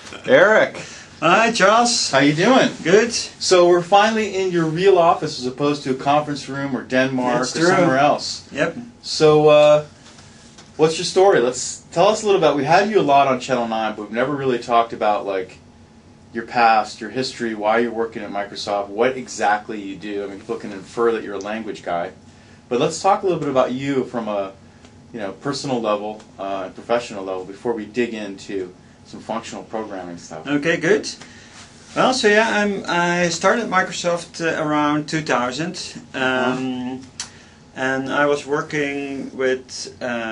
Eric, Hi, Charles. how you doing? Good. So we're finally in your real office as opposed to a conference room or Denmark That's or true. somewhere else. Yep. So, what's your story? Tell us a little about. We had you a lot on Channel 9, but we've never really talked about like your past, your history, why you're working at Microsoft, what exactly you do. I mean, people can infer that you're a language guy, but let's talk a little bit about you from a personal level and professional level before we dig into some functional programming stuff. Okay, good. Well, so yeah, I started at Microsoft around 2000, and I was working with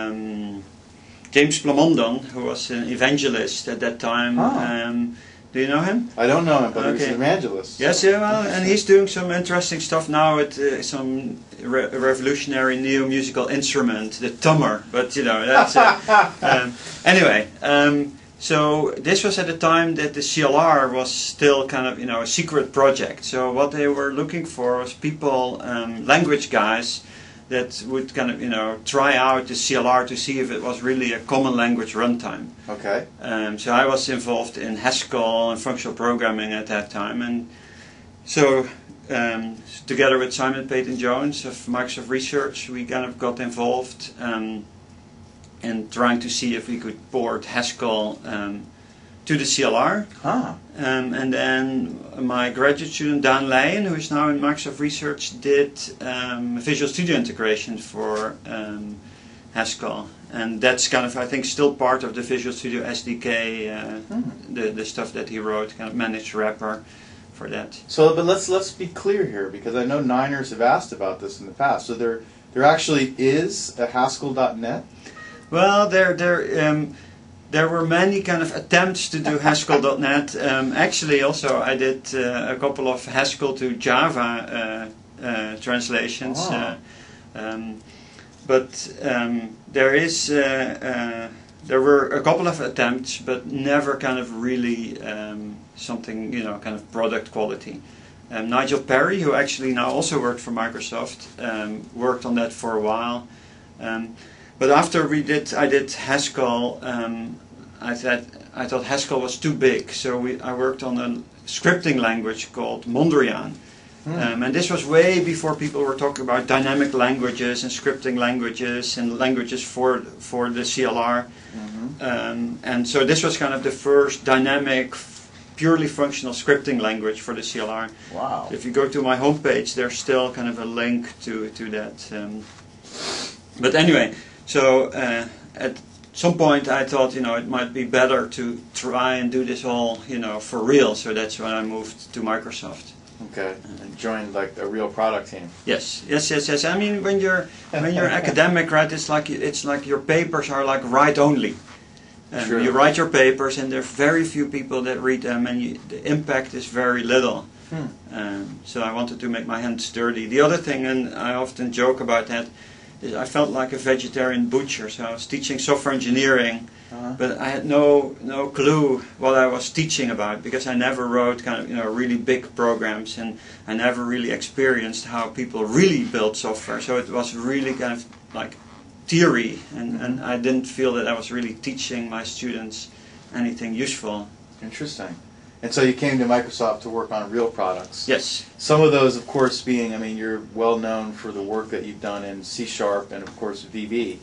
James Plamondon, who was an evangelist at that time. Do you know him? I don't know him, but he's Okay. an evangelist. Yes, yeah, well, and he's doing some interesting stuff now with some revolutionary neo-musical instrument, the tummer. But that's anyway. So this was at the time that the CLR was still kind of a secret project. So what they were looking for was people, language guys, that would kind of try out the CLR to see if it was really a common language runtime. Okay. So I was involved in Haskell and functional programming at that time, and so together with Simon Peyton Jones of Microsoft Research, we kind of got involved in trying to see if we could port Haskell to the CLR. And then my graduate student Dan Leijen, who is now in Microsoft Research, did Visual Studio integration for Haskell, and that's kind of, I think, still part of the Visual Studio SDK, the stuff that he wrote, kind of managed wrapper for that. So, but let's be clear here, because I know Niners have asked about this in the past. So there actually is a Haskell.net. Well, there were many kind of attempts to do Haskell.net. Actually, also I did a couple of Haskell to Java translations. But there were a couple of attempts, but never kind of really something kind of product quality. Nigel Perry, who actually now also worked for Microsoft, worked on that for a while. But after I did Haskell, I thought Haskell was too big, so I worked on a scripting language called Mondrian. And this was way before people were talking about dynamic languages and scripting languages and languages for the CLR. And so this was kind of the first dynamic, purely functional scripting language for the CLR. Wow. If you go to my homepage, there's still kind of a link to that. But anyway, so at some point I thought it might be better to try and do this all for real. So that's when I moved to Microsoft. Okay, and joined like a real product team. Yes. I mean, when you're academic, right? It's like your papers are like write only. Sure. You write your papers, and there are very few people that read them, and the impact is very little. So I wanted to make my hands dirty. The other thing, and I often joke about that, is I felt like a vegetarian butcher. So I was teaching software engineering, but I had no clue what I was teaching about, because I never wrote kind of really big programs, and I never really experienced how people really build software. So it was really kind of like theory, and I didn't feel that I was really teaching my students anything useful. Interesting. And so you came to Microsoft to work on real products. Yes. Some of those, of course, being, you're well known for the work that you've done in C# and, of course, VB.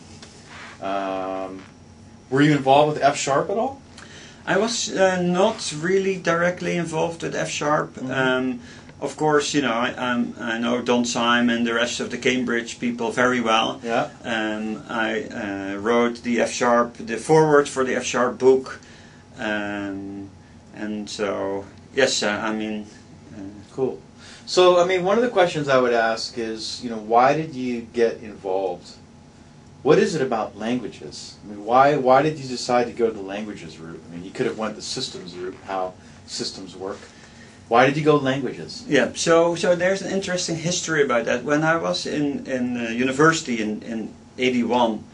Were you involved with F# at all? I was not really directly involved with F#. Of course, I know Don Syme and the rest of the Cambridge people very well. Yeah. I wrote the F#, the foreword for the F# book. And so, yes, Cool. So, one of the questions I would ask is, why did you get involved? What is it about languages? Why did you decide to go the languages route? You could have went the systems route, how systems work. Why did you go languages? Yeah, so there's an interesting history about that. When I was in university in 81,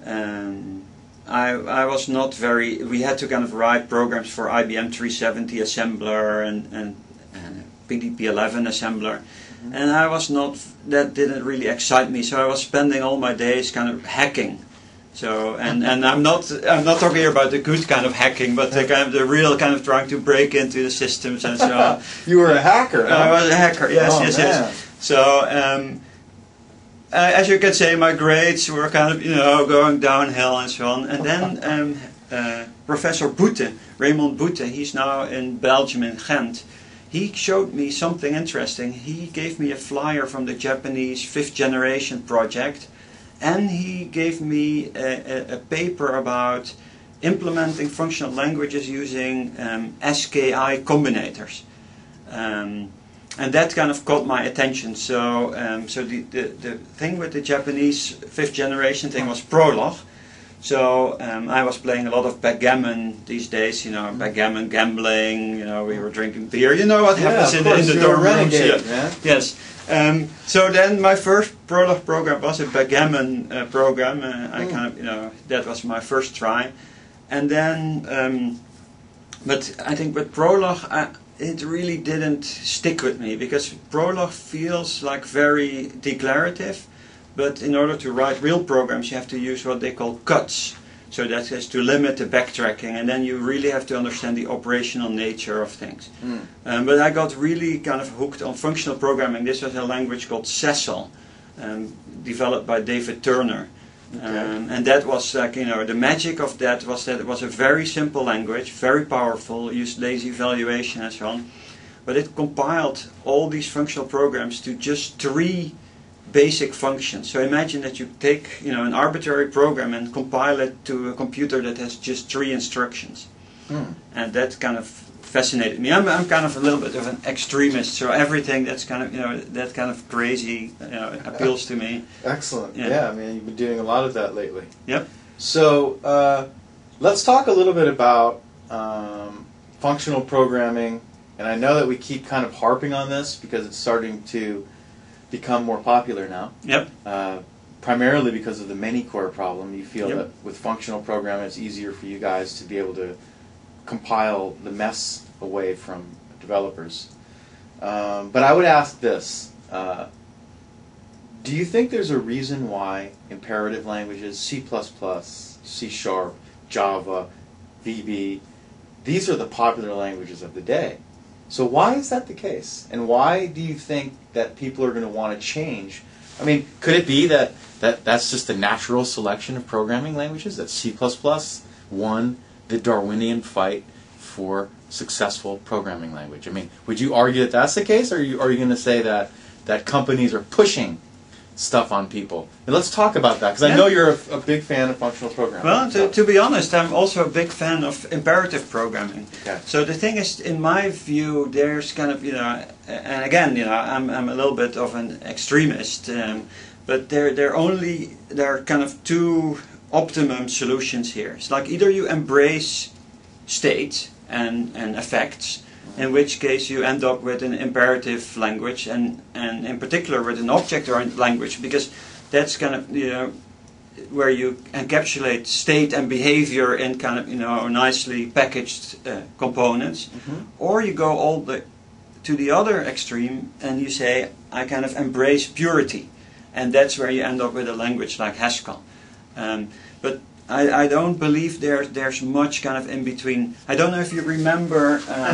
I was not very. We had to kind of write programs for IBM 370 assembler and PDP-11 assembler, and I was not. That didn't really excite me. So I was spending all my days kind of hacking So and I'm not talking here about the good kind of hacking, but the real kind of trying to break into the systems and so on. You were a hacker. Huh? I was a hacker. Yes, Oh, yes, man. yes. So as you can say, my grades were kind of going downhill and so on. And then Professor Boete, Raymond Boete, he's now in Belgium in Ghent. He showed me something interesting. He gave me a flyer from the Japanese 5th generation project, and he gave me a paper about implementing functional languages using SKI combinators. And that kind of caught my attention. So, so the thing with the Japanese 5th generation thing was Prolog. So I was playing a lot of backgammon these days. Backgammon, gambling. We were drinking beer. You know what happens in the dorm rooms. Yeah. Yes. So then my first Prolog program was a backgammon program. I kind of, that was my first try. And then, but I think with Prolog, it really didn't stick with me, because Prolog feels like very declarative, but in order to write real programs you have to use what they call cuts. So that is to limit the backtracking, and then you really have to understand the operational nature of things. But I got really kind of hooked on functional programming. This was a language called Cecil, developed by David Turner. And that was like, the magic of that was that it was a very simple language, very powerful, used lazy evaluation and so on, but it compiled all these functional programs to just 3 basic functions. So imagine that you take an arbitrary program and compile it to a computer that has just 3 instructions. And that kind of fascinated me. I'm kind of a little bit of an extremist, so everything that's kind of that kind of crazy appeals to me. Excellent. Yeah, I mean, you've been doing a lot of that lately. Yep. So let's talk a little bit about functional programming. And I know that we keep kind of harping on this because it's starting to become more popular now. Yep. Primarily because of the many-core problem. You feel Yep. that with functional programming it's easier for you guys to be able to compile the mess away from developers. But I would ask this. Do you think there's a reason why imperative languages, C++, C#, Java, VB, these are the popular languages of the day? So why is that the case? And why do you think that people are going to want to change? I mean, could it be that that's just the natural selection of programming languages, that C++ won the Darwinian fight for successful programming language? I mean, would you argue that that's the case, or are you going to say that companies are pushing stuff on people? And let's talk about that, because I know you're a big fan of functional programming. Well, to be honest, I'm also a big fan of imperative programming. Okay. So the thing is, in my view, there's kind of, and again, I'm a little bit of an extremist, but there are kind of 2 optimum solutions here. It's like either you embrace state and effects, in which case you end up with an imperative language, and in particular with an object-oriented language, because that's kind of where you encapsulate state and behavior in kind of nicely packaged components. Or you go to the other extreme and you say, I kind of embrace purity, and that's where you end up with a language like Haskell. But I don't believe there's much kind of in between. I don't know if you remember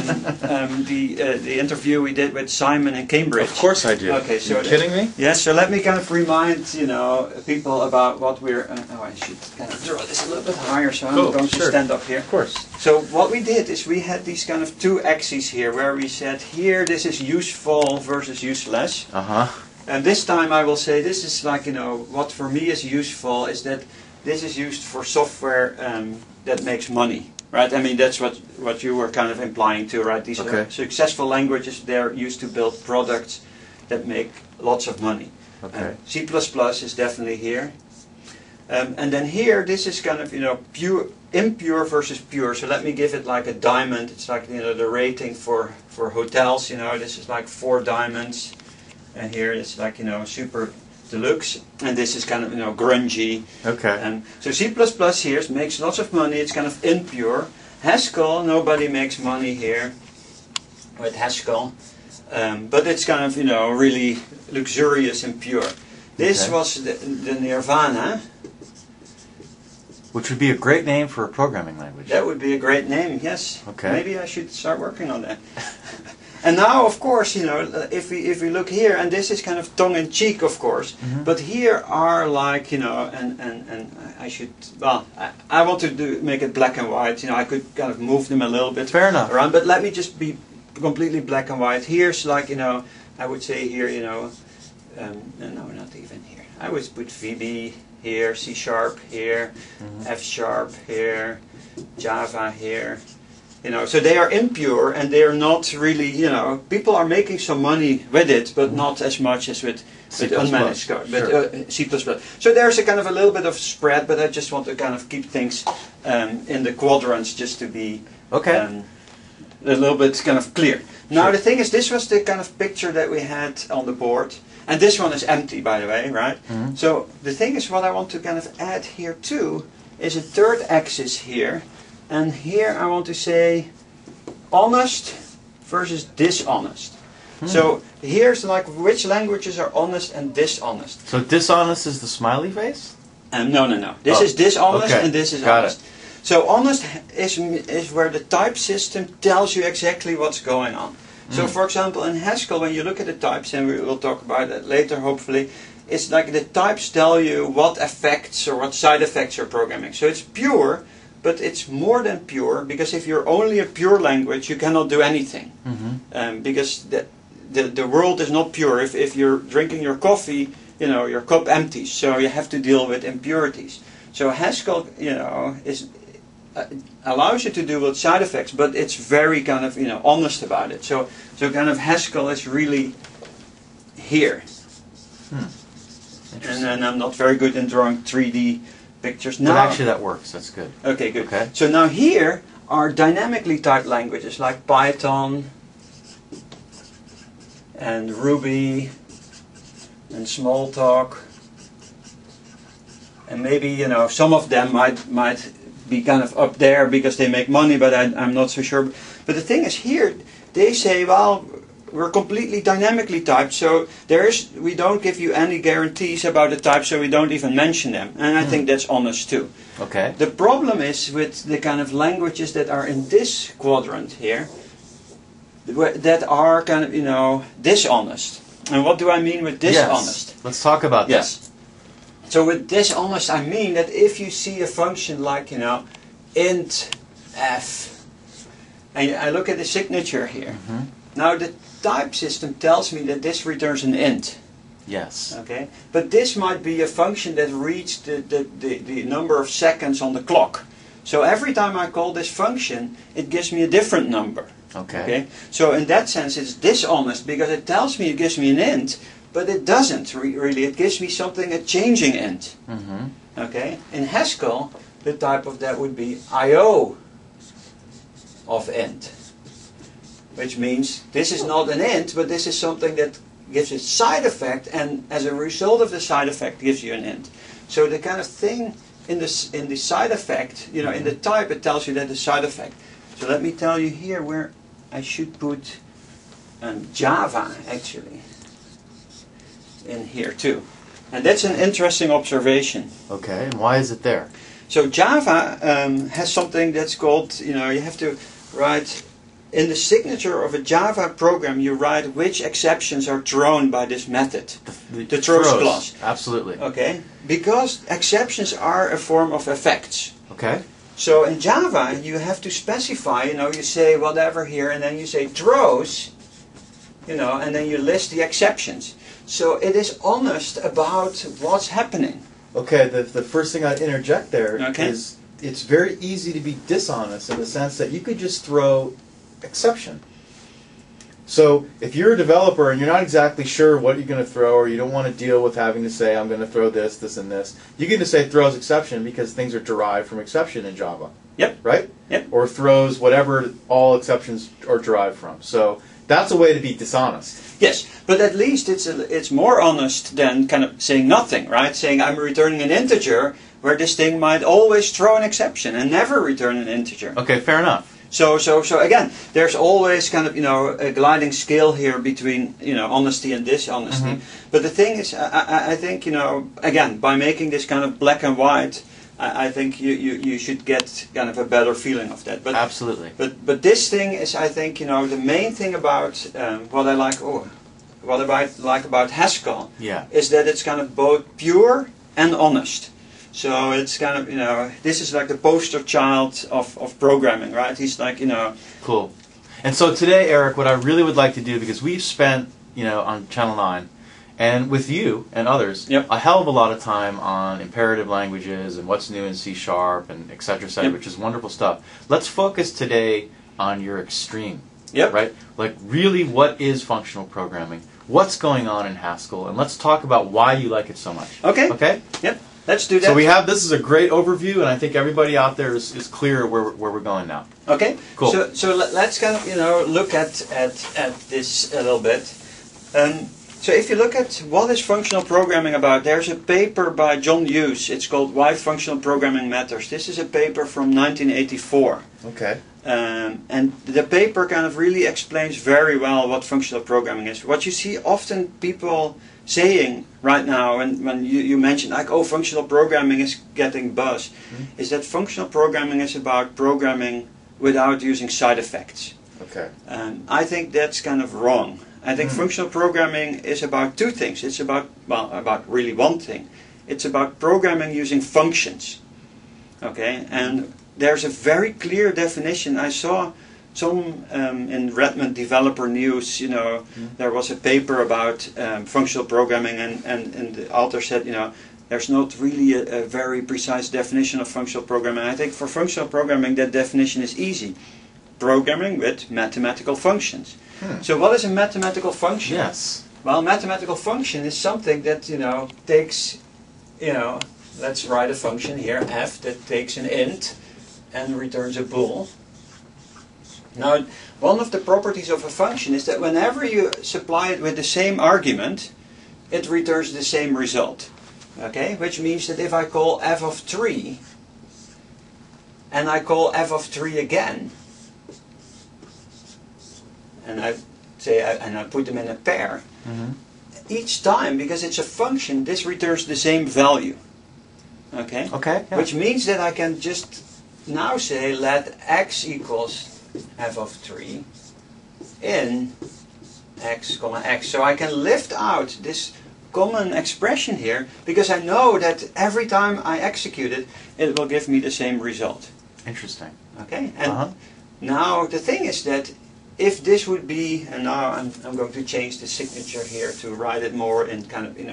the interview we did with Simon in Cambridge. Of course I do. Okay, so are you kidding me? Yes, so let me kind of remind people about what we're. I should kind of draw this a little bit higher, so I'm going to stand up here. Of course. So what we did is we had these kind of 2 axes here, where we said here this is useful versus useless. And this time I will say this is like what for me is useful is that this is used for software that makes money, right? I mean, that's what you were kind of implying too, right? These are successful languages. They're used to build products that make lots of money. Okay. C++ is definitely here. And then here, this is kind of, impure versus pure. So let me give it like a diamond. It's like, the rating for hotels, this is like 4 diamonds. And here it's like, super deluxe, and this is kind of grungy. Okay. So C++ here makes lots of money. It's kind of impure. Haskell, nobody makes money here with Haskell, but it's kind of really luxurious and pure. This was the Nirvana. Which would be a great name for a programming language. That would be a great name, yes. Okay. Maybe I should start working on that. And now, of course, you know, if we look here, and this is kind of tongue-in-cheek, of course, but here are like, you know, and I should, well, I want to make it black and white. You know, I could kind of move them a little bit Fair enough. around, but let me just be completely black and white. Here's like, you know, I would say here, you know, no, not even here. I would put VB here, C# here, F# here, Java here. You know, so they are impure and they are not really, you know, people are making some money with it, but not as much as with unmanaged code, but C++. So there's a kind of a little bit of spread, but I just want to kind of keep things in the quadrants just to be a little bit kind of clear. Now the thing is, this was the kind of picture that we had on the board, and this one is empty, by the way, right? So the thing is, what I want to kind of add here too is a third axis here. And here I want to say honest versus dishonest. So here's like which languages are honest and dishonest. So dishonest is the smiley face? No. This is dishonest and this is honest. It. So honest is where the type system tells you exactly what's going on. So for example in Haskell, when you look at the types, and we will talk about that later hopefully, it's like the types tell you what effects or what side effects you're programming. So it's pure. But it's more than pure, because if you're only a pure language, you cannot do anything. Because the world is not pure. If you're drinking your coffee, you know, your cup empties, so you have to deal with impurities. So Haskell, you know, allows you to deal with side effects, but it's very kind of, you know, honest about it. So kind of Haskell is really here. And then I'm not very good in drawing 3D pictures. But actually that works, that's good. Okay, good. Okay. So now here are dynamically typed languages like Python and Ruby and Smalltalk. And maybe, you know, some of them might be kind of up there because they make money, but I'm not so sure. But the thing is here, they say, well, we're completely dynamically typed, so we don't give you any guarantees about the type, so we don't even mention them. And I think that's honest too. Okay. The problem is with the kind of languages that are in this quadrant here, that are kind of, you know, dishonest. And what do I mean with dishonest? Yes. Let's talk about that. Yes. So with dishonest, I mean that if you see a function like, you know, int f, and I look at the signature here. Now the type system tells me that this returns an int. Yes. Okay. But this might be a function that reads the number of seconds on the clock. So every time I call this function, it gives me a different number. Okay. So in that sense, it's dishonest because it tells me it gives me an int, but it doesn't really. It gives me something, a changing int. Okay. In Haskell, the type of that would be IO of int. Which means this is not an int, but this is something that gives a side effect, and as a result of the side effect gives you an int. So the kind of thing in the side effect, you know, in the type, it tells you that the side effect. So let me tell you here where I should put Java actually in here too, and that's an interesting observation. Okay, and why is it there? So Java has something that's called, you know, you have to write. In the signature of a Java program, you write which exceptions are thrown by this method, the throws clause. Absolutely. Okay, because exceptions are a form of effects. Okay. So in Java, you have to specify. You know, you say whatever here, and then you say throws. You know, and then you list the exceptions. So it is honest about what's happening. Okay. The first thing I'd interject there is it's very easy to be dishonest in the sense that you could just throw exception. So if you're a developer and you're not exactly sure what you're going to throw, or you don't want to deal with having to say I'm going to throw this, this, and this, you can just say throws exception because things are derived from exception in Java. Yep. Right? Yep. Or throws whatever all exceptions are derived from. So that's a way to be dishonest. Yes, but at least it's more honest than kind of saying nothing, right? Saying I'm returning an integer where this thing might always throw an exception and never return an integer. Okay, fair enough. So again, there's always kind of, you know, a gliding scale here between, you know, honesty and dishonesty. But the thing is, I think, you know, again, by making this kind of black and white, I think you should get kind of a better feeling of that. But Absolutely. But this thing is, I think, the main thing about what I like. What I like about Haskell Yeah. is that it's kind of both pure and honest. So it's kind of, this is like the poster child of programming, right? He's like, Cool. And so today, Eric, what I really would like to do, because we've spent, on Channel 9, and with you and others, Yep. a hell of a lot of time on imperative languages and what's new in C# and et cetera, Yep. which is wonderful stuff. Let's focus today on your extreme. Yep. Right? Like, really, what is functional programming? What's going on in Haskell? And let's talk about why you like it so much. Okay. Okay? Yep. Let's do that. So this is a great overview, and I think everybody out there is clear where we're going now. Okay. Cool. So let's kind of look at this a little bit. So if you look at what is functional programming about, there's a paper by John Hughes. It's called Why Functional Programming Matters. This is a paper from 1984. Okay. And the paper kind of really explains very well what functional programming is. What you see often people saying right now, when you mention like, oh, functional programming is getting buzz, is that functional programming is about programming without using side effects. Okay. I think that's kind of wrong. I think functional programming is about two things. It's about really one thing. It's about programming using functions. Okay, and there's a very clear definition. I saw some in Redmond Developer News. There was a paper about functional programming, and the author said, there's not really a very precise definition of functional programming. I think for functional programming, that definition is easy. Programming with mathematical functions. So what is a mathematical function? Yes. Well, a mathematical function is something that, takes, let's write a function here, f, that takes an int and returns a bool. Now, one of the properties of a function is that whenever you supply it with the same argument, it returns the same result. Okay? Which means that if I call f of 3, and I call f of 3 again, and I put them in a pair, each time, because it's a function, this returns the same value. Okay? Okay. Yeah. Which means that I can just now say let x equals f of 3 in x comma x. So I can lift out this common expression here, because I know that every time I execute it, it will give me the same result. Interesting. Okay? And now the thing is that if this would be, and now I'm going to change the signature here to write it more in kind of,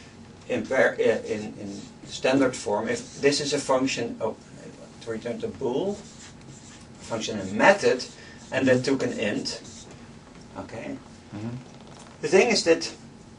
in standard form. If this is a function, to return a bool, function and method, and then took an int. Okay. The thing is that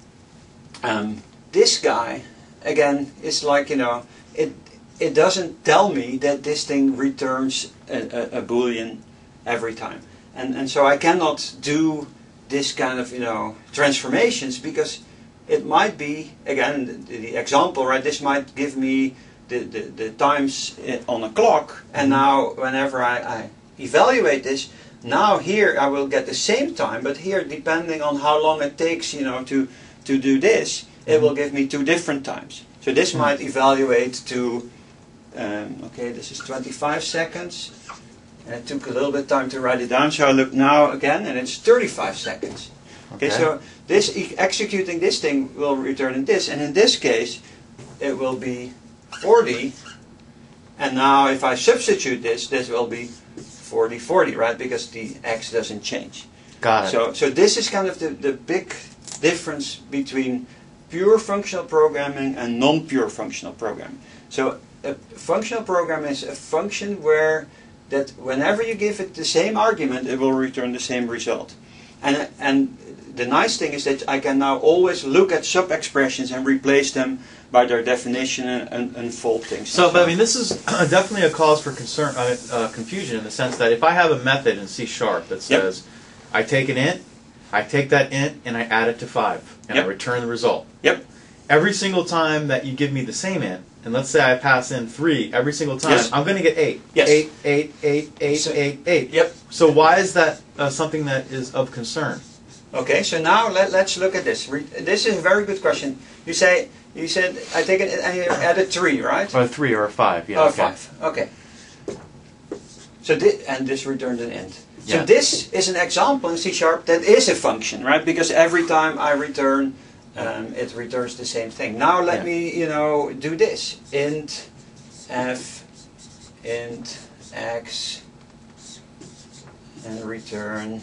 this guy, again, is like, it doesn't tell me that this thing returns a boolean every time. And so I cannot do this kind of, transformations, because it might be, again, the example, right, this might give me the times on a clock, and now whenever I evaluate this, now here I will get the same time, but here, depending on how long it takes, to do this, it will give me two different times. So this might evaluate to, okay, this is 25 seconds. And it took a little bit of time to write it down, so I look now again, and it's 35 seconds. Okay, so this executing this thing will return in this, and in this case, it will be 40. And now, if I substitute this will be 40, 40, right? Because the x doesn't change. Got it. So this is kind of the big difference between pure functional programming and non-pure functional programming. So a functional program is a function that whenever you give it the same argument, it will return the same result. And the nice thing is that I can now always look at sub-expressions and replace them by their definition and fold things. So, but I mean, this is definitely a cause for confusion in the sense that if I have a method in C# that says, I take an int, I take that int, and I add it to 5, and I return the result. Yep. Every single time that you give me the same int, and let's say I pass in 3 every single time, I'm going to get 8. Yes. 8, 8, 8, 8, So- 8, 8. Yep. So why is that something that is of concern? Okay, so now let's look at this. This is a very good question. You say, You said I take it and you add a 3, right? Or a 3 or a 5. Yeah. Oh, okay. 5. Okay. So and this returns an int. So Yeah. this is an example in C# that is a function, right? Because every time I return, it returns the same thing. Now let me, do this. Int f, int x, and return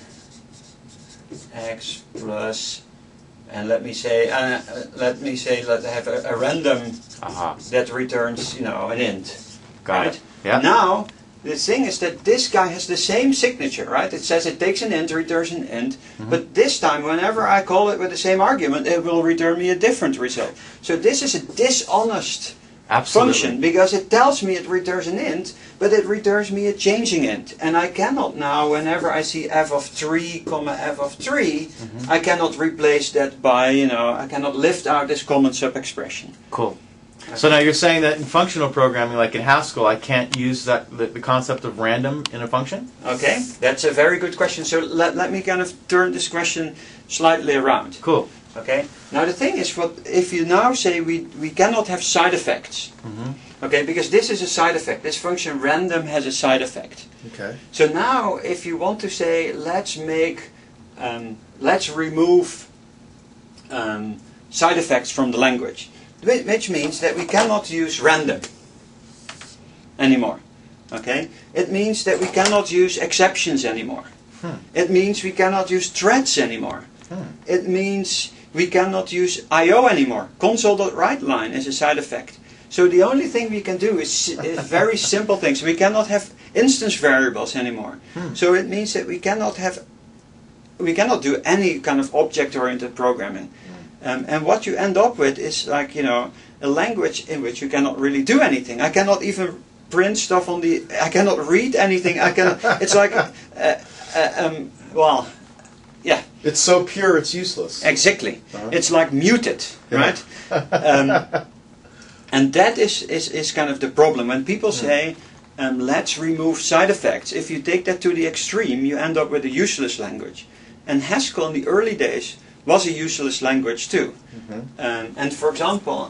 x plus, and let me say, let's have a random that returns, an int. Got right? it. Yeah. Now, the thing is that this guy has the same signature, right? It says it takes an int, returns an int, but this time, whenever I call it with the same argument, it will return me a different result. So this is a dishonest function, because it tells me it returns an int, but it returns me a changing int. And I cannot now, whenever I see f of 3, f of 3, I cannot replace that by, I cannot lift out this common sub-expression. Cool. So now you're saying that in functional programming, like in Haskell, I can't use the concept of random in a function? Okay, that's a very good question. So let me kind of turn this question slightly around. Cool. Okay. Now the thing is, if you now say we cannot have side effects, okay, because this is a side effect. This function random has a side effect. Okay. So now, if you want to say let's remove side effects from the language, which means that we cannot use random anymore. Okay. It means that we cannot use exceptions anymore. It means we cannot use threads anymore. It means we cannot use I/O anymore. Console.WriteLine is a side effect. So the only thing we can do is very simple things. We cannot have instance variables anymore. So it means that we cannot do any kind of object-oriented programming. And what you end up with is like, a language in which you cannot really do anything. I cannot even print stuff I cannot read anything. It's like, yeah. It's so pure, it's useless. Exactly. It's like muted, right? And that is kind of the problem. When people say, let's remove side effects, if you take that to the extreme, you end up with a useless language. And Haskell in the early days was a useless language too. And for example,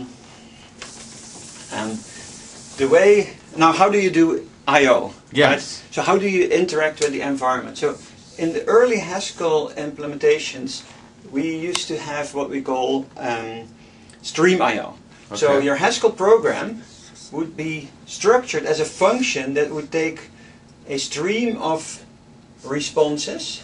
the way, now how do you do I/O? Yes. Right? So how do you interact with the environment? So in the early Haskell implementations, we used to have what we call stream I/O. Okay. So your Haskell program would be structured as a function that would take a stream of responses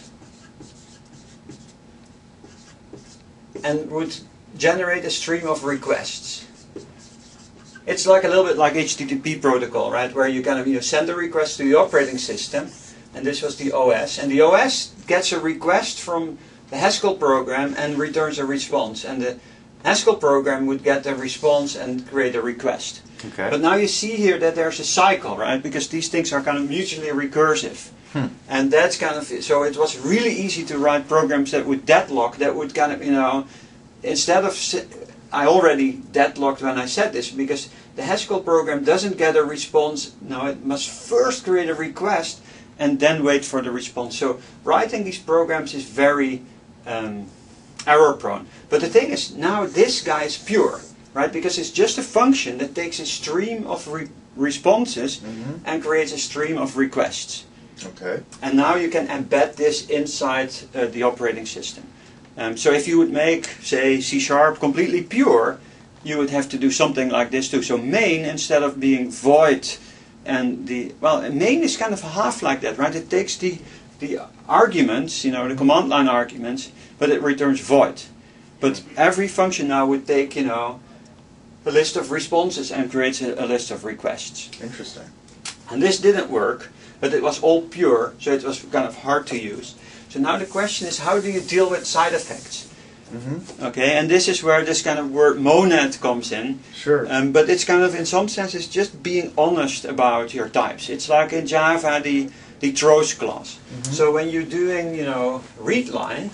and would generate a stream of requests. It's like a little bit like HTTP protocol, right? Where you kind of send a request to the operating system, and this was the OS, and the OS gets a request from the Haskell program and returns a response, and the Haskell program would get a response and create a request. Okay. But now you see here that there's a cycle, right? Because these things are kind of mutually recursive. And that's kind of, so it was really easy to write programs that would deadlock, that would kind of, instead of, I already deadlocked when I said this, because the Haskell program doesn't get a response. No, it must first create a request and then wait for the response. So writing these programs is very error prone. But the thing is, now this guy is pure, right? Because it's just a function that takes a stream of responses and creates a stream of requests. Okay. And now you can embed this inside the operating system. So if you would make, say, C# completely pure, you would have to do something like this too. So main, instead of being void, and main is kind of half like that, right? It takes the arguments, the command line arguments, but it returns void. But every function now would take, a list of responses and creates a list of requests. Interesting. And this didn't work, but it was all pure, so it was kind of hard to use. So now the question is, how do you deal with side effects? Okay, and this is where this kind of word monad comes in. Sure. But it's kind of, in some sense, it's just being honest about your types. It's like in Java, the throws clause. So when you're doing, readline,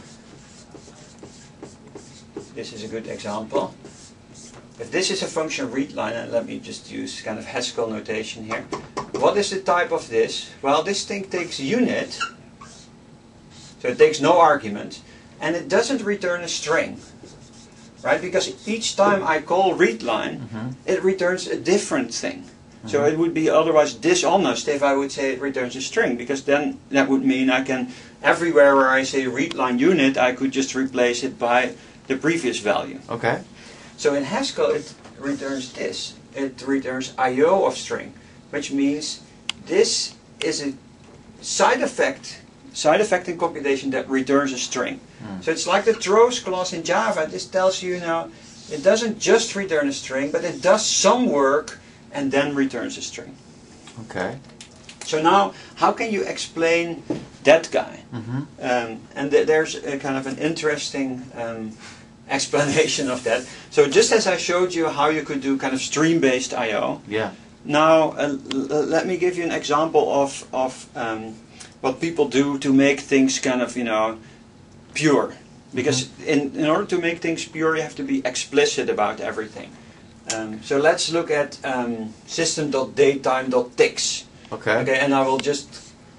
this is a good example. If this is a function readline, and let me just use kind of Haskell notation here. What is the type of this? Well, this thing takes unit, so it takes no argument, and it doesn't return a string. right? Because each time I call readline, it returns a different thing. So it would be otherwise dishonest if I would say it returns a string, because then that would mean I can, everywhere where I say readline unit, I could just replace it by the previous value. Okay. So in Haskell it returns this. It returns IO of string, which means this is a side effect in computation that returns a string. So it's like the throws clause in Java. This tells you, it doesn't just return a string, but it does some work and then returns a string. Okay. So now, how can you explain that guy? And there's a kind of an interesting explanation of that. So just as I showed you how you could do kind of stream-based I/O. Yeah. Now let me give you an example of what people do to make things kind of pure. Because in order to make things pure, you have to be explicit about everything. So let's look at system.datetime.tix. Okay. And I will just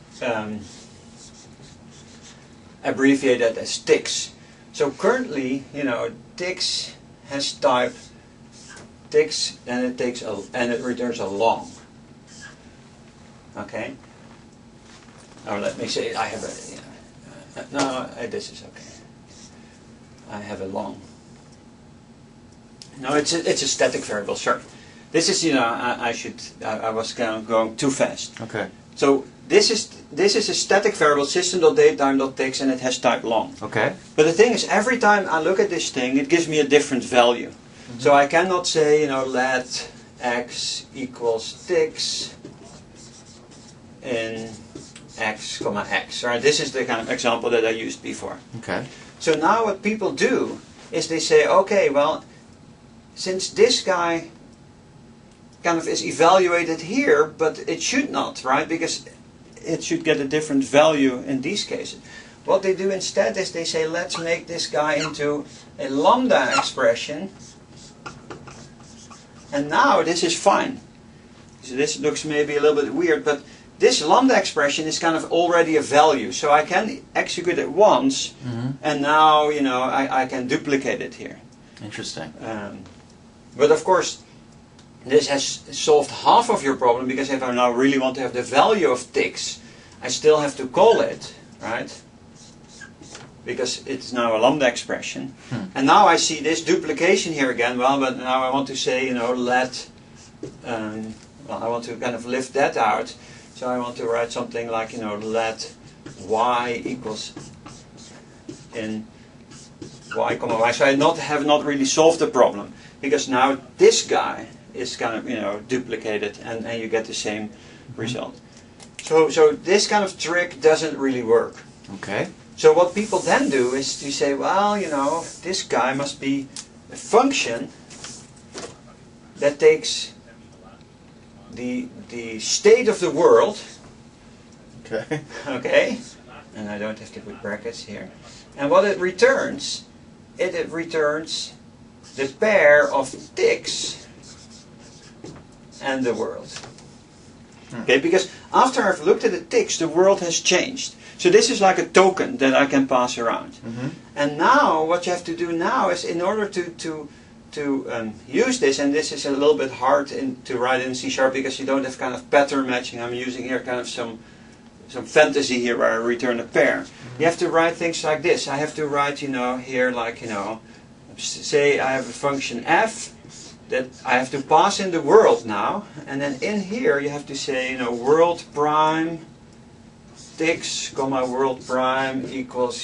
abbreviate that as tix. So currently, tix has type tix, and it returns a long. Okay. Or let me say I have a. This is okay. I have a long. No, it's a static variable. Sorry, this is I was kind of going too fast. Okay. So this is a static variable system.datetime.tix, and it has type long. Okay. But the thing is, every time I look at this thing, it gives me a different value. So I cannot say let x equals tix in x, x. Right? This is the kind of example that I used before. Okay. So now what people do is they say, okay, well, since this guy kind of is evaluated here, but it should not, right? Because it should get a different value in these cases. What they do instead is they say, let's make this guy into a lambda expression. And now this is fine. So this looks maybe a little bit weird, but this lambda expression is kind of already a value. So I can execute it once, and now, I can duplicate it here. Interesting. But of course, this has solved half of your problem, because if I now really want to have the value of tix, I still have to call it, right? Because it's now a lambda expression. And now I see this duplication here again. Well, but now I want to say, let, I want to kind of lift that out. So I want to write something like, let y equals in y comma y. So I have not really solved the problem, because now this guy is kind of duplicated, and you get the same result. So this kind of trick doesn't really work. Okay. So what people then do is to say, well, this guy must be a function that takes the state of the world. Okay. Okay. And I don't have to put brackets here. And what it returns, it returns the pair of tix and the world. Okay, because after I've looked at the tix, the world has changed. So this is like a token that I can pass around. And now what you have to do now is, in order to use this, and this is a little bit hard to write in C# because you don't have kind of pattern matching. I'm using here kind of some fantasy here where I return a pair. You have to write things like this. I have to write, here like, say I have a function f that I have to pass in the world now, and then in here you have to say, world prime tix, world prime equals,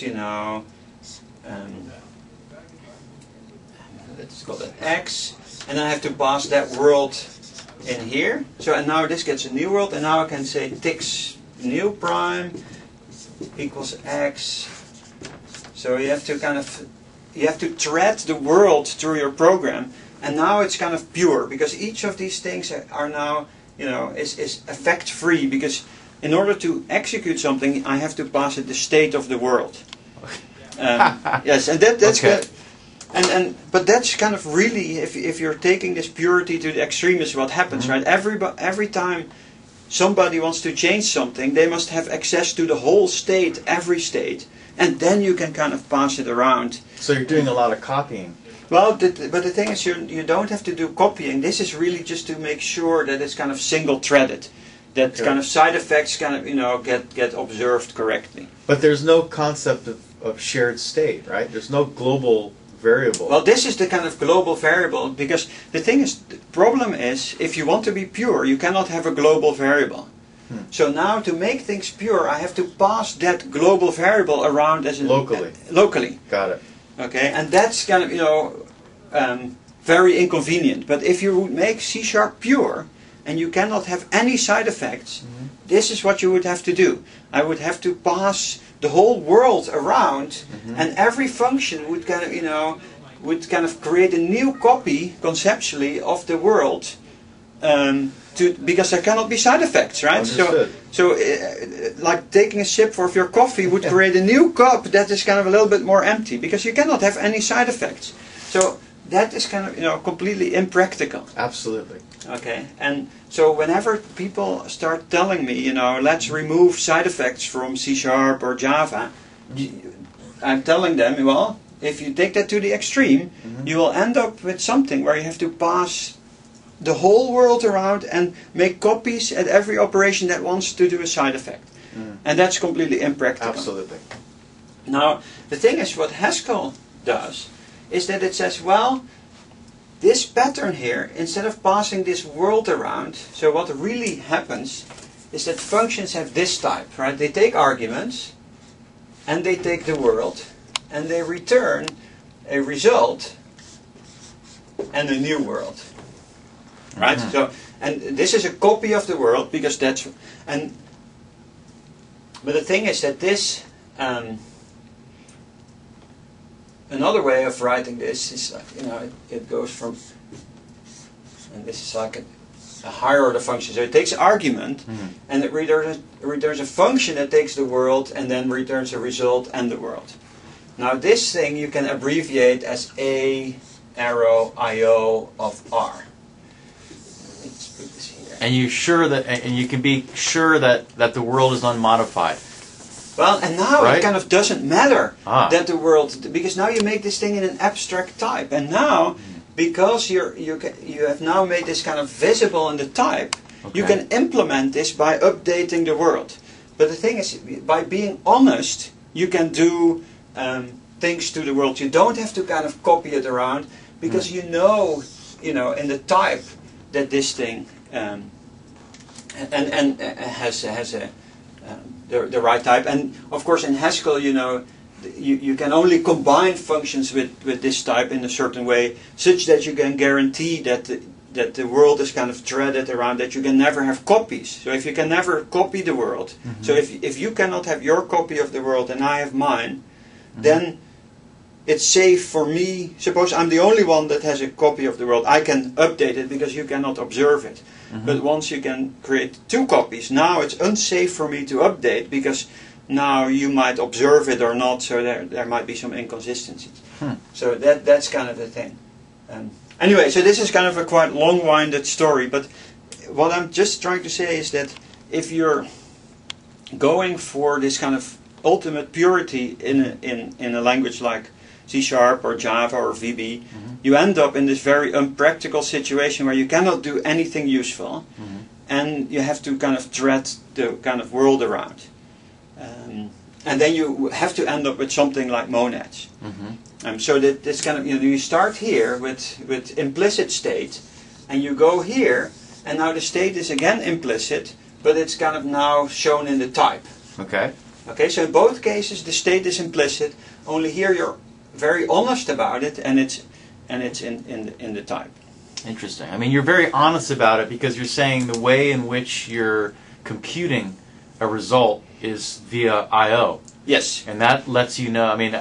let's call that x, and I have to pass that world in here. So and now this gets a new world, and now I can say tix new prime equals x. So you have to thread the world through your program, and now it's kind of pure, because each of these things are now, is effect free, because in order to execute something, I have to pass it the state of the world. Yes, and that's okay. But that's kind of really, if you're taking this purity to the extreme, is what happens, right? Every time somebody wants to change something, they must have access to the whole state, every state, and then you can kind of pass it around. So you're doing a lot of copying. Well, but the thing is, you don't have to do copying. This is really just to make sure that it's kind of single-threaded, that Okay. kind of side effects kind of get observed correctly. But there's no concept of shared state, right? There's no global variable. Well, this is the kind of global variable, because the thing is, the problem is, if you want to be pure, you cannot have a global variable. So now, to make things pure, I have to pass that global variable around as Locally. Locally. Got it. Okay, and that's kind of very inconvenient. But if you would make C# pure, and you cannot have any side effects, this is what you would have to do. I would have to pass the whole world around, and every function would kind of create a new copy conceptually of the world, because there cannot be side effects, right? Understood. So like taking a sip of your coffee would create a new cup that is kind of a little bit more empty, because you cannot have any side effects. So that is kind of completely impractical. Absolutely. Okay, and so whenever people start telling me, let's remove side effects from C# or Java, I'm telling them, well, if you take that to the extreme, you will end up with something where you have to pass the whole world around and make copies at every operation that wants to do a side effect. And that's completely impractical. Absolutely. Now, the thing is, what Haskell does is that it says, well, this pattern here, instead of passing this world around, so what really happens is that functions have this type, right? They take arguments, and they take the world, and they return a result and a new world. Right? So, and this is a copy of the world, because that's, but the thing is that this, another way of writing this is like, it goes from, and this is like a higher order function. So it takes an argument, and it returns a function that takes the world and then returns a result and the world. Now this thing you can abbreviate as A arrow IO of R. Let's put this here. And you sure that, and you can be sure that the world is unmodified. Well, and now Right? it kind of doesn't matter Ah. that the world, because now you make this thing in an abstract type, and now because you have now made this kind of visible in the type, you Okay. can implement this by updating the world. But the thing is, by being honest, you can do things to the world. You don't have to kind of copy it around, because you know in the type that this thing and has a the right type. And of course in Haskell, you can only combine functions with this type in a certain way, such that you can guarantee that the world is kind of threaded around, that you can never have copies. So if you can never copy the world, so if you cannot have your copy of the world and I have mine, then it's safe for me. Suppose I'm the only one that has a copy of the world, I can update it because you cannot observe it. But once you can create two copies, now it's unsafe for me to update, because now you might observe it or not, so there might be some inconsistencies. So that's kind of the thing. Anyway, so this is kind of a quite long-winded story, but what I'm just trying to say is that if you're going for this kind of ultimate purity in a language like C# or Java or VB, you end up in this very unpractical situation where you cannot do anything useful, and you have to kind of thread the kind of world around. And then you have to end up with something like monads. So that this kind of, you start here with implicit state, and you go here, and now the state is again implicit, but it's kind of now shown in the type. Okay. Okay, so in both cases the state is implicit, only here you're very honest about it, and it's in the type. Interesting. I mean, you're very honest about it, because you're saying the way in which you're computing a result is via I/O. Yes. And that lets you know. I mean,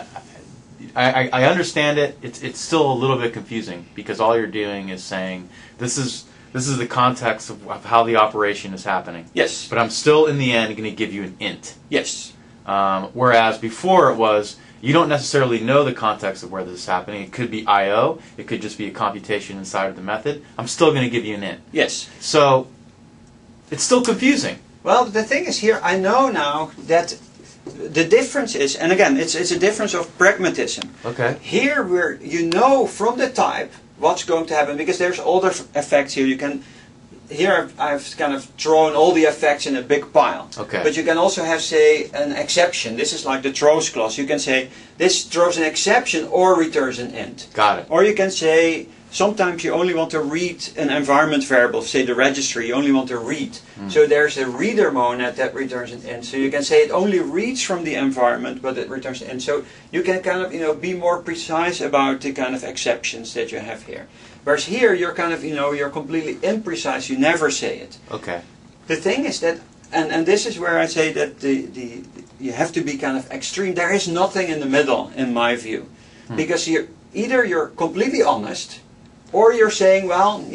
I understand it. It's still a little bit confusing, because all you're doing is saying this is the context of how the operation is happening. Yes. But I'm still in the end going to give you an int. Yes. Whereas before it was, you don't necessarily know the context of where this is happening. It could be I/O. It could just be a computation inside of the method. I'm still going to give you an int. Yes. So it's still confusing. Well, the thing is here, I know now that the difference is, and again, it's a difference of pragmatism. Okay. Here, you know from the type what's going to happen, because there's other effects here. You can, here I've kind of thrown all the effects in a big pile. Okay. But you can also have, say, an exception. This is like the throws clause. You can say this throws an exception or returns an int. Got it. Or you can say sometimes you only want to read an environment variable, say the registry, you only want to read. So there's a reader monad that returns an int. So you can say it only reads from the environment, but it returns an int. So you can kind of, be more precise about the kind of exceptions that you have here. Whereas here you're kind of, you're completely imprecise, you never say it. Okay. The thing is that, and this is where I say that you have to be kind of extreme. There is nothing in the middle, in my view. Because either you're completely honest, or you're saying, well,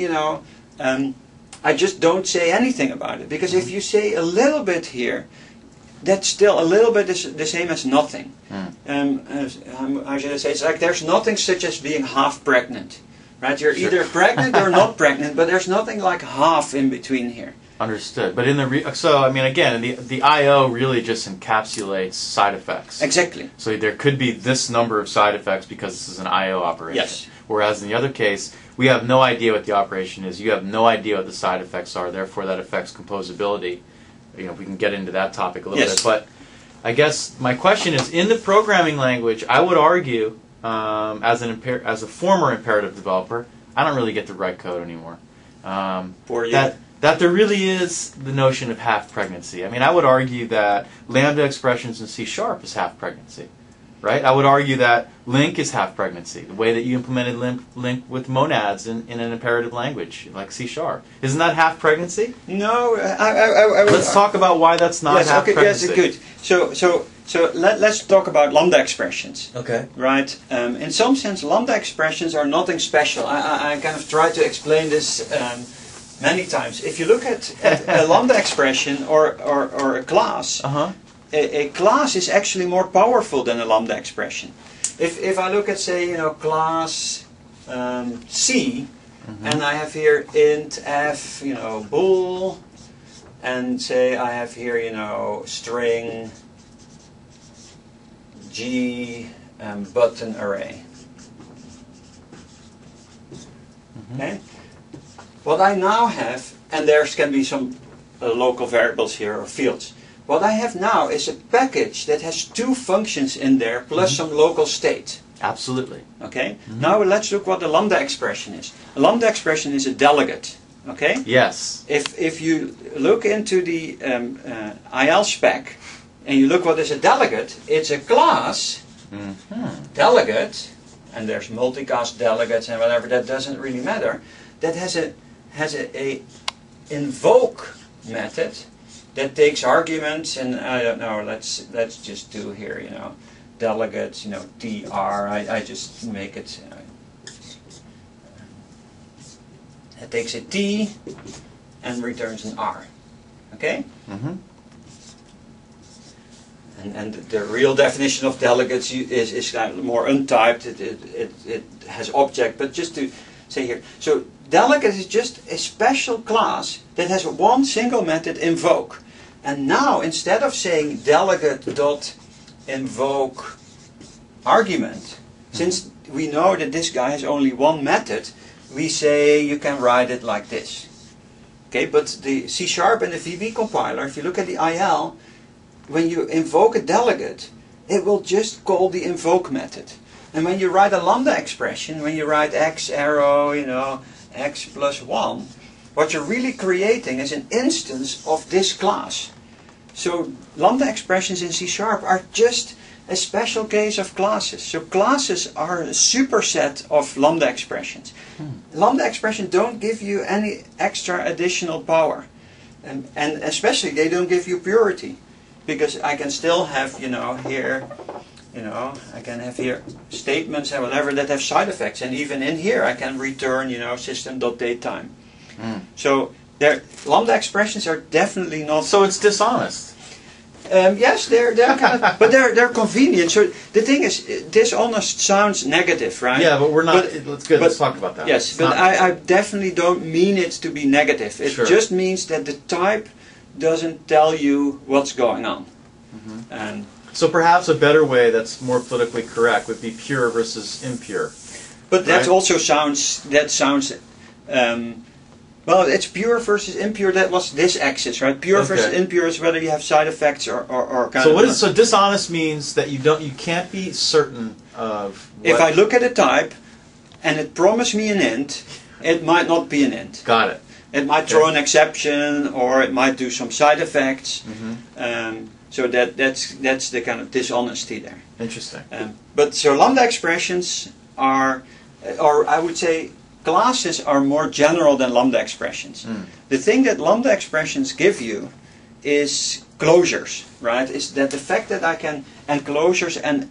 I just don't say anything about it. Because if you say a little bit here, that's still a little bit is the same as nothing. How should I say? It's like there's nothing such as being half pregnant. Right? You're either pregnant or not pregnant, but there's nothing like half in between here. Understood. But in so I mean, again, the I/O really just encapsulates side effects. Exactly. So there could be this number of side effects because this is an I/O operation. Yes. Whereas in the other case, we have no idea what the operation is. You have no idea what the side effects are. Therefore, that affects composability. We can get into that topic a little bit. But I guess my question is, in the programming language, I would argue, as a former imperative developer, I don't really get to write code anymore. For you. That there really is the notion of half pregnancy. I mean, I would argue that lambda expressions in C# is half pregnancy, right? I would argue that link is half pregnancy. The way that you implemented link with monads in an imperative language like C#. Isn't that half pregnancy? No. Let's talk about why that's not half pregnancy. Yes, good. So let's talk about lambda expressions. Okay. Right. In some sense, lambda expressions are nothing special. I kind of tried to explain this many times. If you look at a lambda expression or a class, a class is actually more powerful than a lambda expression. If I look at, say, class C, and I have here int f, bool, and say I have here, string g button array. Okay. What I now have, and there can be some local variables here or fields. What I have now is a package that has two functions in there plus some local state. Absolutely. Okay. Now let's look what a lambda expression is. A lambda expression is a delegate. Okay. Yes. If you look into the IL spec and you look what is a delegate, it's a class delegate, and there's multicast delegates and whatever. That doesn't really matter. That has a invoke method that takes arguments, and I don't know. Let's just do here, delegates, dr. I just make it. It takes a t and returns an r. Okay. And the real definition of delegates is kind of more untyped. It has object, but just to say here, so delegate is just a special class that has one single method, invoke. And now, instead of saying delegate dot invoke argument, since we know that this guy has only one method, we say you can write it like this. Okay, but the C# and the VB compiler, if you look at the IL, when you invoke a delegate, it will just call the invoke method. And when you write a lambda expression, when you write x arrow, x plus 1, what you're really creating is an instance of this class. So lambda expressions in C# are just a special case of classes. So classes are a superset of lambda expressions. Lambda expressions don't give you any extra additional power. And especially they don't give you purity. Because I can still have, here, I can have here statements and whatever that have side effects. And even in here I can return, system.datetime. So lambda expressions are definitely not... So it's dishonest. Yes, they're kind of, but they're convenient. So the thing is, dishonest sounds negative, right? Yeah, but we're not. Let's talk about that. Yes, but I definitely don't mean it to be negative. It just means that the type doesn't tell you what's going on. So perhaps a better way that's more politically correct would be pure versus impure. But that Right. also sounds, well, it's pure versus impure. That was this axis, right? Pure versus Okay. impure is whether you have side effects or kind So of. what is so dishonest means that you can't be certain of what, If I look at a type and it promised me an int, it might not be an int. got it. It might throw an exception, or it might do some side effects. Mm-hmm. So that's the kind of dishonesty there. Interesting. But so lambda expressions are, or I would say, classes are more general than lambda expressions. Mm. The thing that lambda expressions give you is closures, right? Is that the fact that I can, and closures and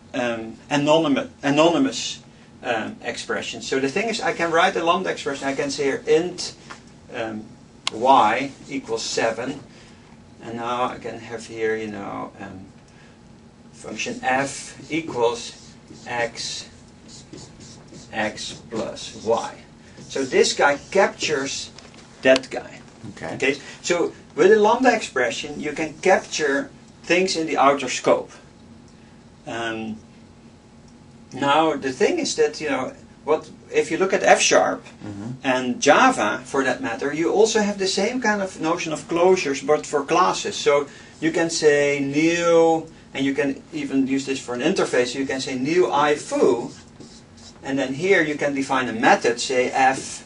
anonymous expressions. So the thing is, I can write a lambda expression. I can say here int y equals 7, and now I can have here, function f equals x plus y. So this guy captures that guy. Okay. Okay. So with a lambda expression, you can capture things in the outer scope. Now the thing is that what if you look at F# Mm-hmm. and Java, for that matter, you also have the same kind of notion of closures, but for classes. So you can say new, and you can even use this for an interface. You can say new ifoo, and then here you can define a method, say f,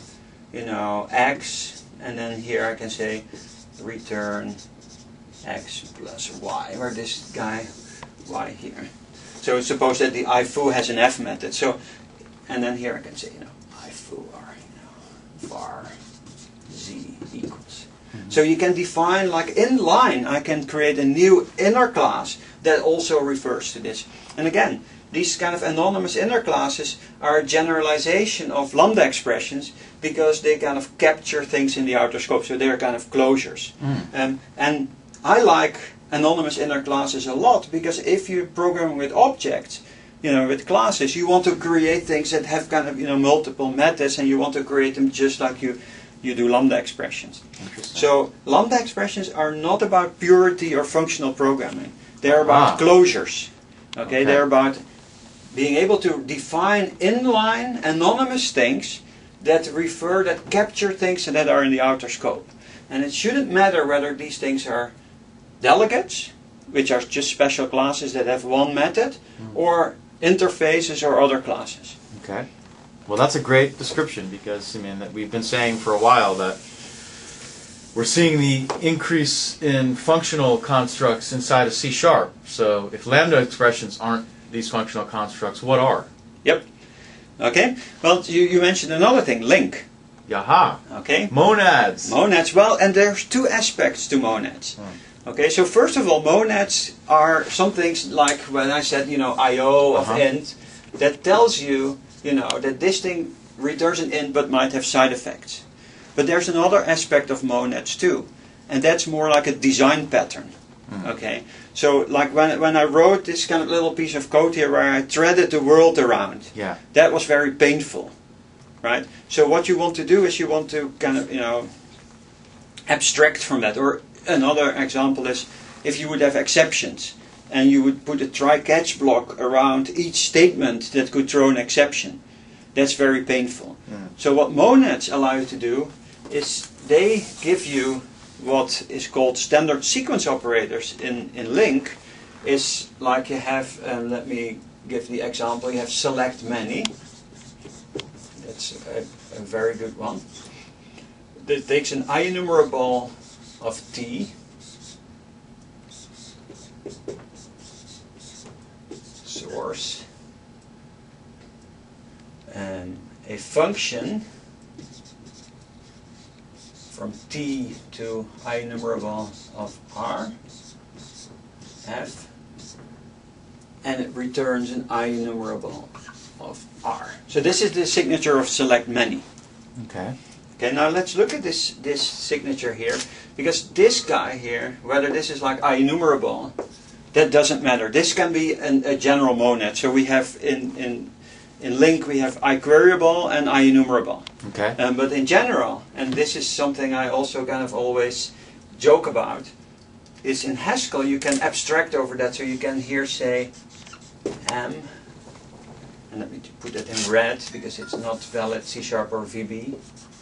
x, and then here I can say return x plus y, or this guy y here. So suppose that the ifoo has an f method. So, and then here I can say ifoo or var z equals. Mm-hmm. So you can define, like in line, I can create a new inner class that also refers to this. And again, these kind of anonymous inner classes are a generalization of lambda expressions because they kind of capture things in the outer scope. So they're kind of closures. Mm. And I like anonymous inner classes a lot because if you program with objects, with classes, you want to create things that have kind of multiple methods, and you want to create them just like you do lambda expressions. So lambda expressions are not about purity or functional programming. They're about closures. Okay, they're about being able to define inline anonymous things that capture things that are in the outer scope. And it shouldn't matter whether these things are delegates, which are just special classes that have one method, or interfaces or other classes. Okay. Well, that's a great description because that we've been saying for a while that we're seeing the increase in functional constructs inside of C#. So if lambda expressions aren't these functional constructs, what are? Yep. Okay. Well, you mentioned another thing, link. Yaha. Okay. Monads. Monads. Well, and there's two aspects to monads. Okay, so first of all, monads are some things like when I said, IO of int, that tells you, that this thing returns an int but might have side effects. But there's another aspect of monads too, and that's more like a design pattern. Okay, so like when I wrote this kind of little piece of code here where I threaded the world around, that was very painful, right? So what you want to do is you want to kind of, abstract from that. Or another example is if you would have exceptions and you would put a try-catch block around each statement that could throw an exception. That's very painful. So what monads allow you to do is they give you what is called standard sequence operators in LINQ. Is like you have, let me give the example, you have select many. That's a very good one. That takes an IEnumerable of t, source, and a function from t to IEnumerable of r, f, and it returns an IEnumerable of r. So this is the signature of select many. Okay. Okay, now let's look at this signature here, because this guy here, whether this is like IEnumerable, that doesn't matter. This can be a general monad. So we have in LINQ we have iQueryable and IEnumerable. Okay. But in general, and this is something I also kind of always joke about, is in Haskell you can abstract over that, so you can here say M, and let me put that in red because it's not valid C# or VB.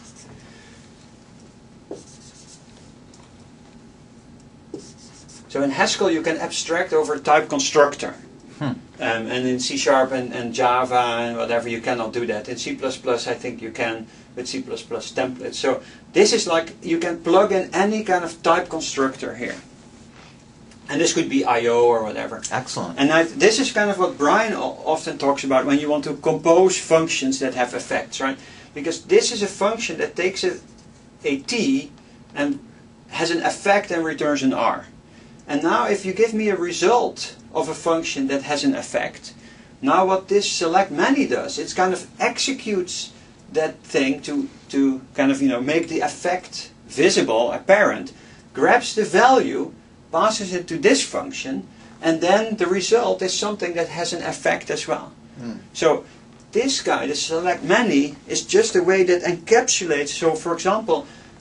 So in Haskell you can abstract over a type constructor. And in C# and Java and whatever you cannot do that. In C++ I think you can with C++ templates. So this is like you can plug in any kind of type constructor here. And this could be I/O or whatever. Excellent. And this is kind of what Brian often talks about when you want to compose functions that have effects, right? Because this is a function that takes a T and has an effect and returns an R. And now if you give me a result of a function that has an effect, now what this select many does, it kind of executes that thing to kind of make the effect visible, apparent, grabs the value, passes it to this function, and then the result is something that has an effect as well. So this guy, the select many, is just a way that encapsulates. So for example,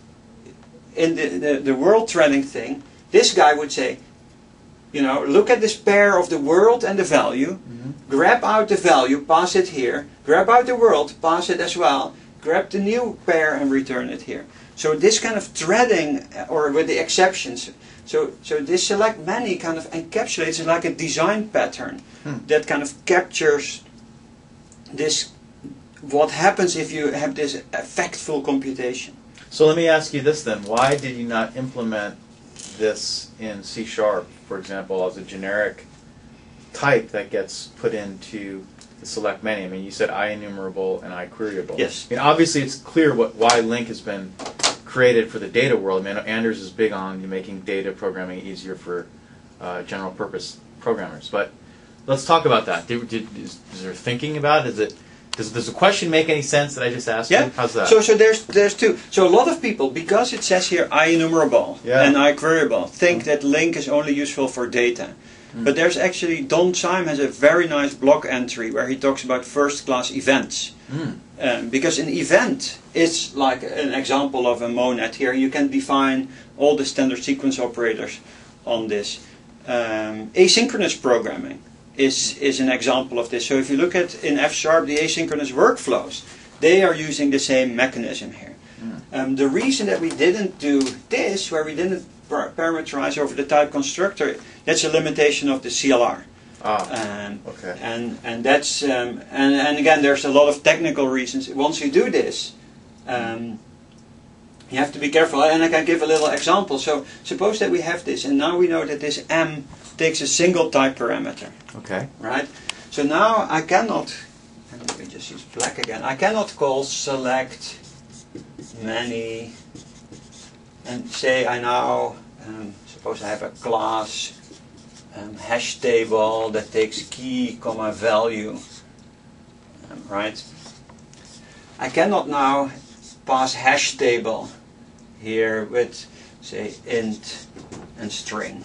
in the world threading thing, this guy would say, look at this pair of the world and the value, grab out the value, pass it here, grab out the world, pass it as well, grab the new pair and return it here. So this kind of threading, or with the exceptions, so this select many kind of encapsulates like a design pattern that kind of captures this, what happens if you have this effectful computation. So let me ask you this then, why did you not implement this in C#, for example, as a generic type that gets put into the select many? I mean, you said IEnumerable and IQueryable. Yes. I mean, obviously it's clear why LINQ has been created for the data world. I mean, Anders is big on making data programming easier for general purpose programmers. But let's talk about that. Is there thinking about it? Does the question make any sense that I just asked you? How's that? So there's two. So a lot of people, because it says here IEnumerable and IQueryable, think that LINQ is only useful for data. But there's actually, Don Syme has a very nice blog entry where he talks about first-class events. Because an event is like an example of a monad here. You can define all the standard sequence operators on this. Asynchronous programming is an example of this. So if you look at in F# the asynchronous workflows, they are using the same mechanism here. The reason that we didn't do this, where we didn't parameterize over the type constructor, that's a limitation of the CLR. Okay. And that's and again, there's a lot of technical reasons. Once you do this, you have to be careful. And I can give a little example. So suppose that we have this, and now we know that this M takes a single type parameter. Okay. Right. So now I cannot. And let me just use black again. I cannot call select many and say I now suppose I have a class hash table that takes key comma value, right? I cannot now pass hash table here with say int and string,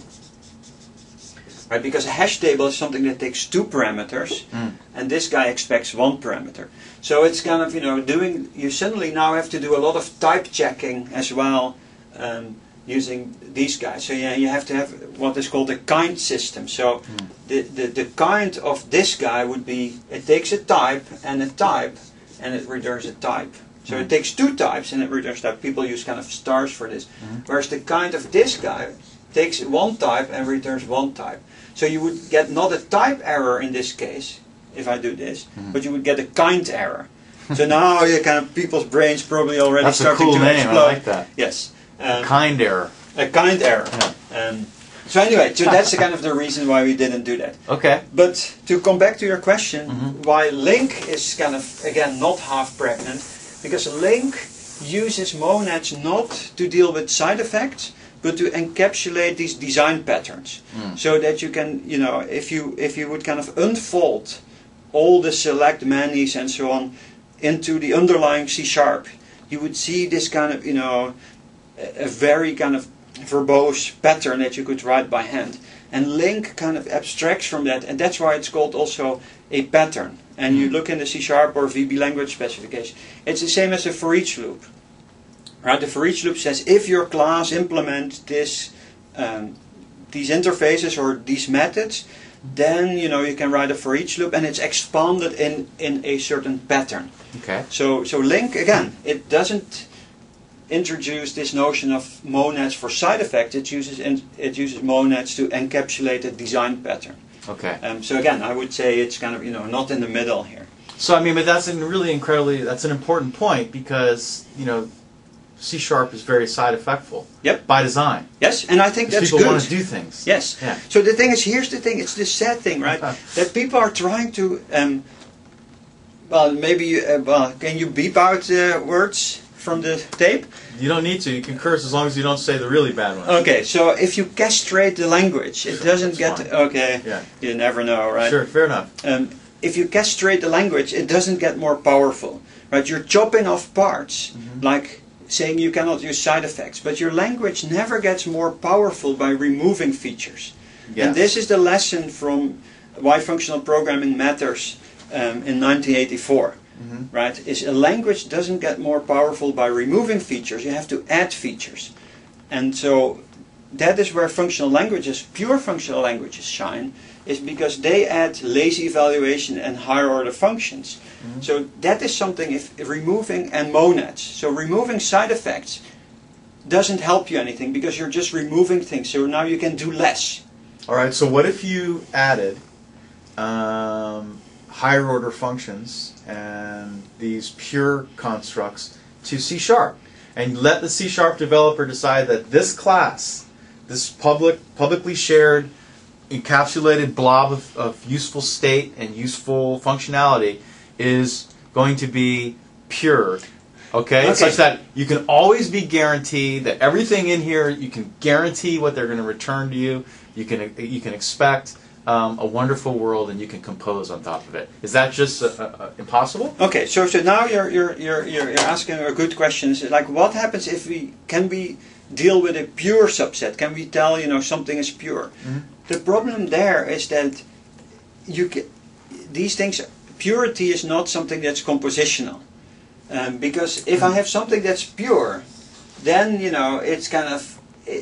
right? Because a hash table is something that takes two parameters, and this guy expects one parameter. So it's kind of you suddenly now have to do a lot of type checking as well. Using these guys. So yeah, you have to have what is called a kind system. So the kind of this guy would be, it takes a type, and it returns a type. So it takes two types and it returns type. People use kind of stars for this. Whereas the kind of this guy takes one type and returns one type. So you would get not a type error in this case, if I do this, but you would get a kind error. So now you kind of people's brains probably already That's starting a cool to name. explode. I like that. Yes. Kind error. A kind error. Yeah. So anyway, so that's the kind of the reason why we didn't do that. Okay. But to come back to your question, why LINQ is kind of, again, not half pregnant, because LINQ uses monads not to deal with side effects, but to encapsulate these design patterns. So that you can, if you would kind of unfold all the select manys and so on into the underlying C#, you would see this kind of, a very kind of verbose pattern that you could write by hand. And LINQ kind of abstracts from that, and that's why it's called also a pattern. And you look in the C# or VB language specification, it's the same as a for each loop. Right? The for each loop says if your class implements this these interfaces or these methods, then you can write a for each loop, and it's expanded in a certain pattern. Okay. So LINQ, again, it doesn't introduce this notion of monads for side effects. It uses monads to encapsulate a design pattern. Okay. So again, I would say it's kind of not in the middle here. So I mean, but that's that's an important point, because C# is very side effectful. Yep. By design. Yes, and I think that's people good. want to do things. Yes. Yeah. So the thing is, here's the thing. It's this sad thing, right? That people are trying to. Well, maybe. Can you beep out words from the tape? You don't need to. You can curse as long as you don't say the really bad ones. Okay. So if you castrate the language, it doesn't get. Fine. Okay. Yeah. You never know, right? Sure. Fair enough. If you castrate the language, it doesn't get more powerful, right? You're chopping off parts, like saying you cannot use side effects, but your language never gets more powerful by removing features. Yes. And this is the lesson from Why Functional Programming Matters in 1984, right? Is a language doesn't get more powerful by removing features, you have to add features. And so that is where functional languages, pure functional languages shine, is because they add lazy evaluation and higher order functions. So that is something, if removing, and monads. So removing side effects doesn't help you anything, because you're just removing things. So now you can do less. All right. So what if you added higher order functions and these pure constructs to C#, and let the C# developer decide that this class, this publicly shared, encapsulated blob of useful state and useful functionality is going to be pure, okay? Such that you can always be guaranteed that everything in here, you can guarantee what they're going to return to you. You can expect a wonderful world, and you can compose on top of it. Is that just impossible? Okay, so now you're asking a good question. It's like, what happens if we deal with a pure subset? Can we tell something is pure? The problem there is that these things, purity is not something that's compositional, because if I have something that's pure, then it's kind of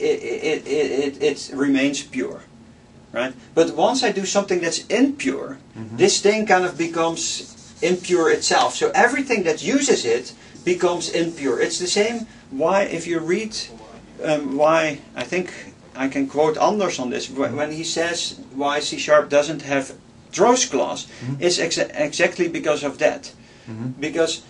it remains pure, right? But once I do something that's impure, this thing kind of becomes impure itself. So everything that uses it becomes impure. It's the same. Why, if you read why, I think I can quote Anders on this, when he says why C# doesn't have throws clause, it's exactly because of that. Because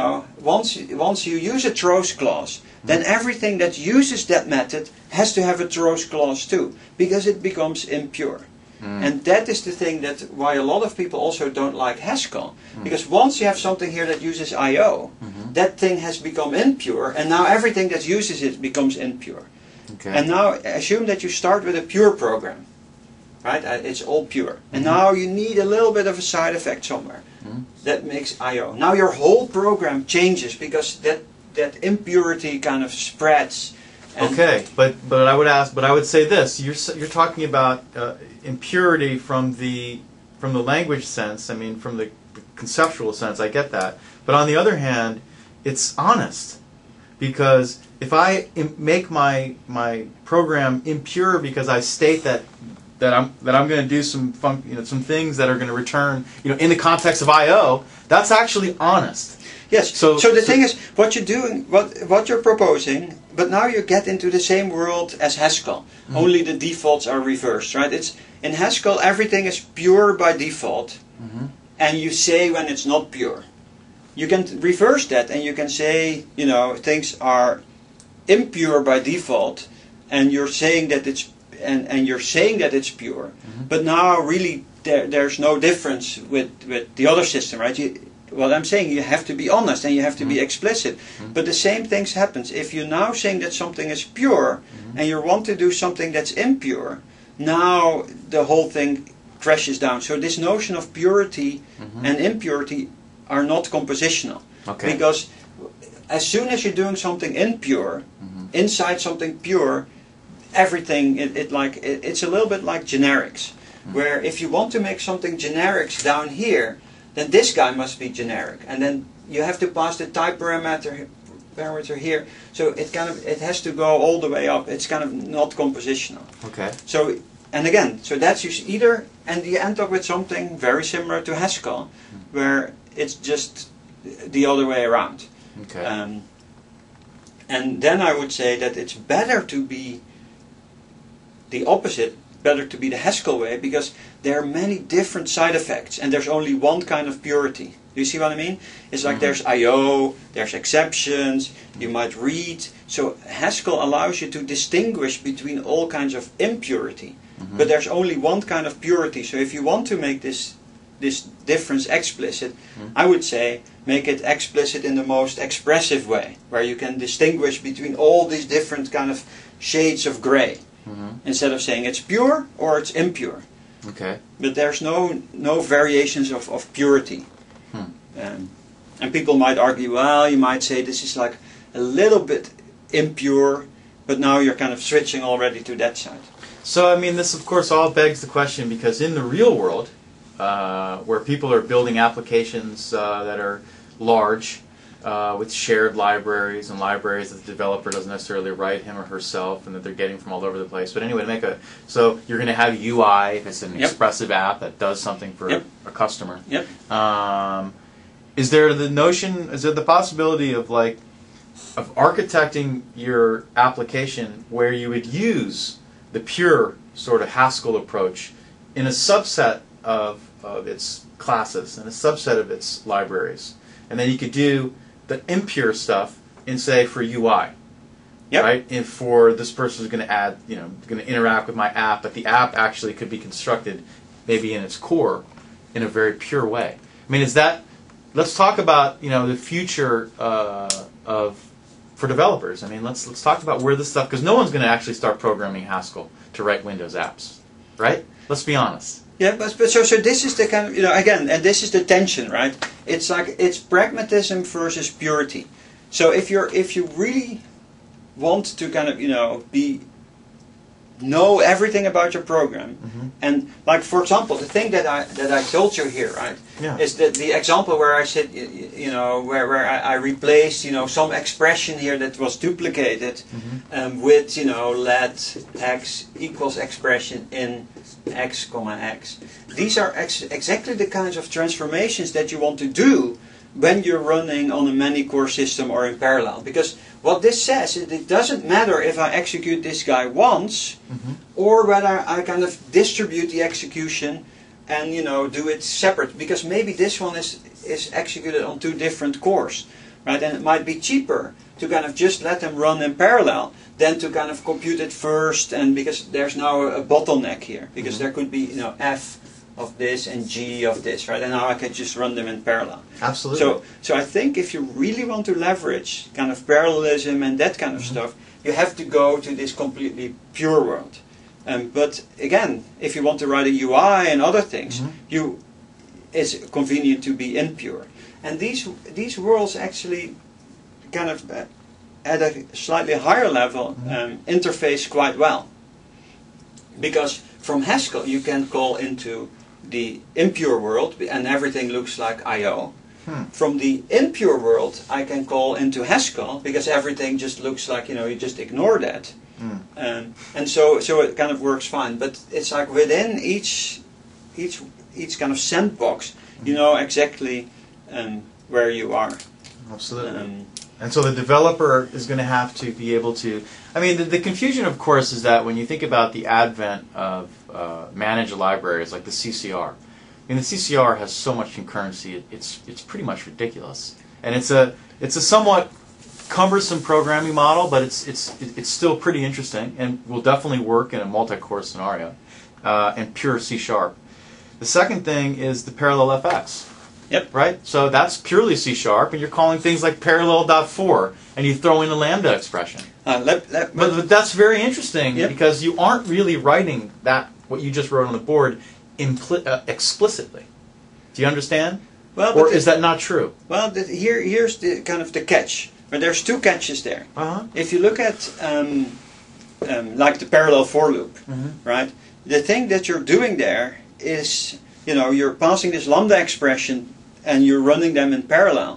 once you use a throws clause, then everything that uses that method has to have a throws clause too, because it becomes impure. And that is the thing that why a lot of people also don't like Haskell, because once you have something here that uses I/O, that thing has become impure, and now everything that uses it becomes impure. Okay. And now assume that you start with a pure program, right? It's all pure, and now you need a little bit of a side effect somewhere that makes I/O. Now your whole program changes because that impurity kind of spreads. Okay, but I would say this: you're talking about impurity from the language sense. I mean, from the conceptual sense. I get that, but on the other hand, it's honest, because if I make my program impure because I state that I'm going to do some things that are going to return in the context of I/O, that's actually honest. Yes. So the thing is, what you're doing, what you're proposing, but now you get into the same world as Haskell. Only the defaults are reversed, right? It's in Haskell everything is pure by default, and you say when it's not pure. You can reverse that, and you can say things are impure by default, and you're saying that it's you're saying that it's pure. But now really there's no difference with the other system, right? What I'm saying, you have to be honest and you have to be explicit. But the same things happens. If you're now saying that something is pure and you want to do something that's impure, now the whole thing crashes down. So this notion of purity and impurity are not compositional. Okay. Because as soon as you're doing something impure, inside something pure, everything, it's a little bit like generics. Where if you want to make something generics down here, then this guy must be generic, and then you have to pass the type parameter parameter here. So it has to go all the way up. It's kind of not compositional. Okay. So, and again, so that's either, and you end up with something very similar to Haskell, where it's just the other way around. Okay. And then I would say that it's better to be the opposite, better to be the Haskell way, because there are many different side effects, and there's only one kind of purity. Do you see what I mean? It's like there's I/O, there's exceptions, you might read. So Haskell allows you to distinguish between all kinds of impurity, but there's only one kind of purity. So if you want to make this difference explicit, I would say make it explicit in the most expressive way, where you can distinguish between all these different kind of shades of gray, instead of saying it's pure or it's impure. Okay. But there's no variations of purity. And people might argue, well, you might say this is like a little bit impure, but now you're kind of switching already to that side. So, I mean, this of course all begs the question, because in the real world, where people are building applications that are large, with shared libraries and libraries that the developer doesn't necessarily write him or herself, and that they're getting from all over the place. But anyway, so you're going to have UI if it's an expressive app that does something for a customer. Is there the possibility of architecting your application where you would use the pure sort of Haskell approach in a subset of its classes and a subset of its libraries, and then you could do the impure stuff in, say, for UI, right? And for this person is going to add, going to interact with my app, but the app actually could be constructed maybe in its core in a very pure way. I mean, let's talk about the future for developers. I mean, let's talk about where this stuff, because no one's going to actually start programming Haskell to write Windows apps, right? Let's be honest. Yeah, but so this is the kind of, again, and this is the tension, right? It's like, it's pragmatism versus purity. So if you really want to kind of, know everything about your program, and like, for example, the thing that I told you here, right, is that the example where I said, where I replaced, some expression here that was duplicated, with, let x equals expression in x comma x. These are exactly the kinds of transformations that you want to do when you're running on a many-core system or in parallel. Because what this says is it doesn't matter if I execute this guy once, or whether I kind of distribute the execution and do it separate, because maybe this one is executed on two different cores, right? And it might be cheaper to kind of just let them run in parallel than to kind of compute it first, and because there's now a bottleneck here, because there could be f of this and g of this, right? And now I can just run them in parallel. Absolutely. So I think if you really want to leverage kind of parallelism and that kind of stuff, you have to go to this completely pure world. But again, if you want to write a UI and other things, it's convenient to be impure. And these worlds actually kind of at a slightly higher level interface quite well. Because from Haskell you can call into the impure world and everything looks like I/O. From the impure world I can call into Haskell because everything just looks like, you just ignore that. And so it kind of works fine. But it's like within each kind of sandbox, you know exactly where you are. Absolutely. And so the developer is going to have to be able to... I mean, the confusion, of course, is that when you think about the advent of managed libraries like the CCR, I mean, the CCR has so much concurrency, it's pretty much ridiculous. And it's a somewhat cumbersome programming model, but it's still pretty interesting and will definitely work in a multi-core scenario and pure C#. The second thing is the parallel FX. Yep. Right? So that's purely C#, and you're calling things like parallel.for, and you throw in a lambda expression. But that's very interesting because you aren't really writing what you just wrote on the board explicitly. Do you understand? Well, or is that not true? Well, here's the kind of the catch. But there's two catches there. If you look at like the parallel for loop, right? The thing that you're doing there is, you're passing this lambda expression and you're running them in parallel.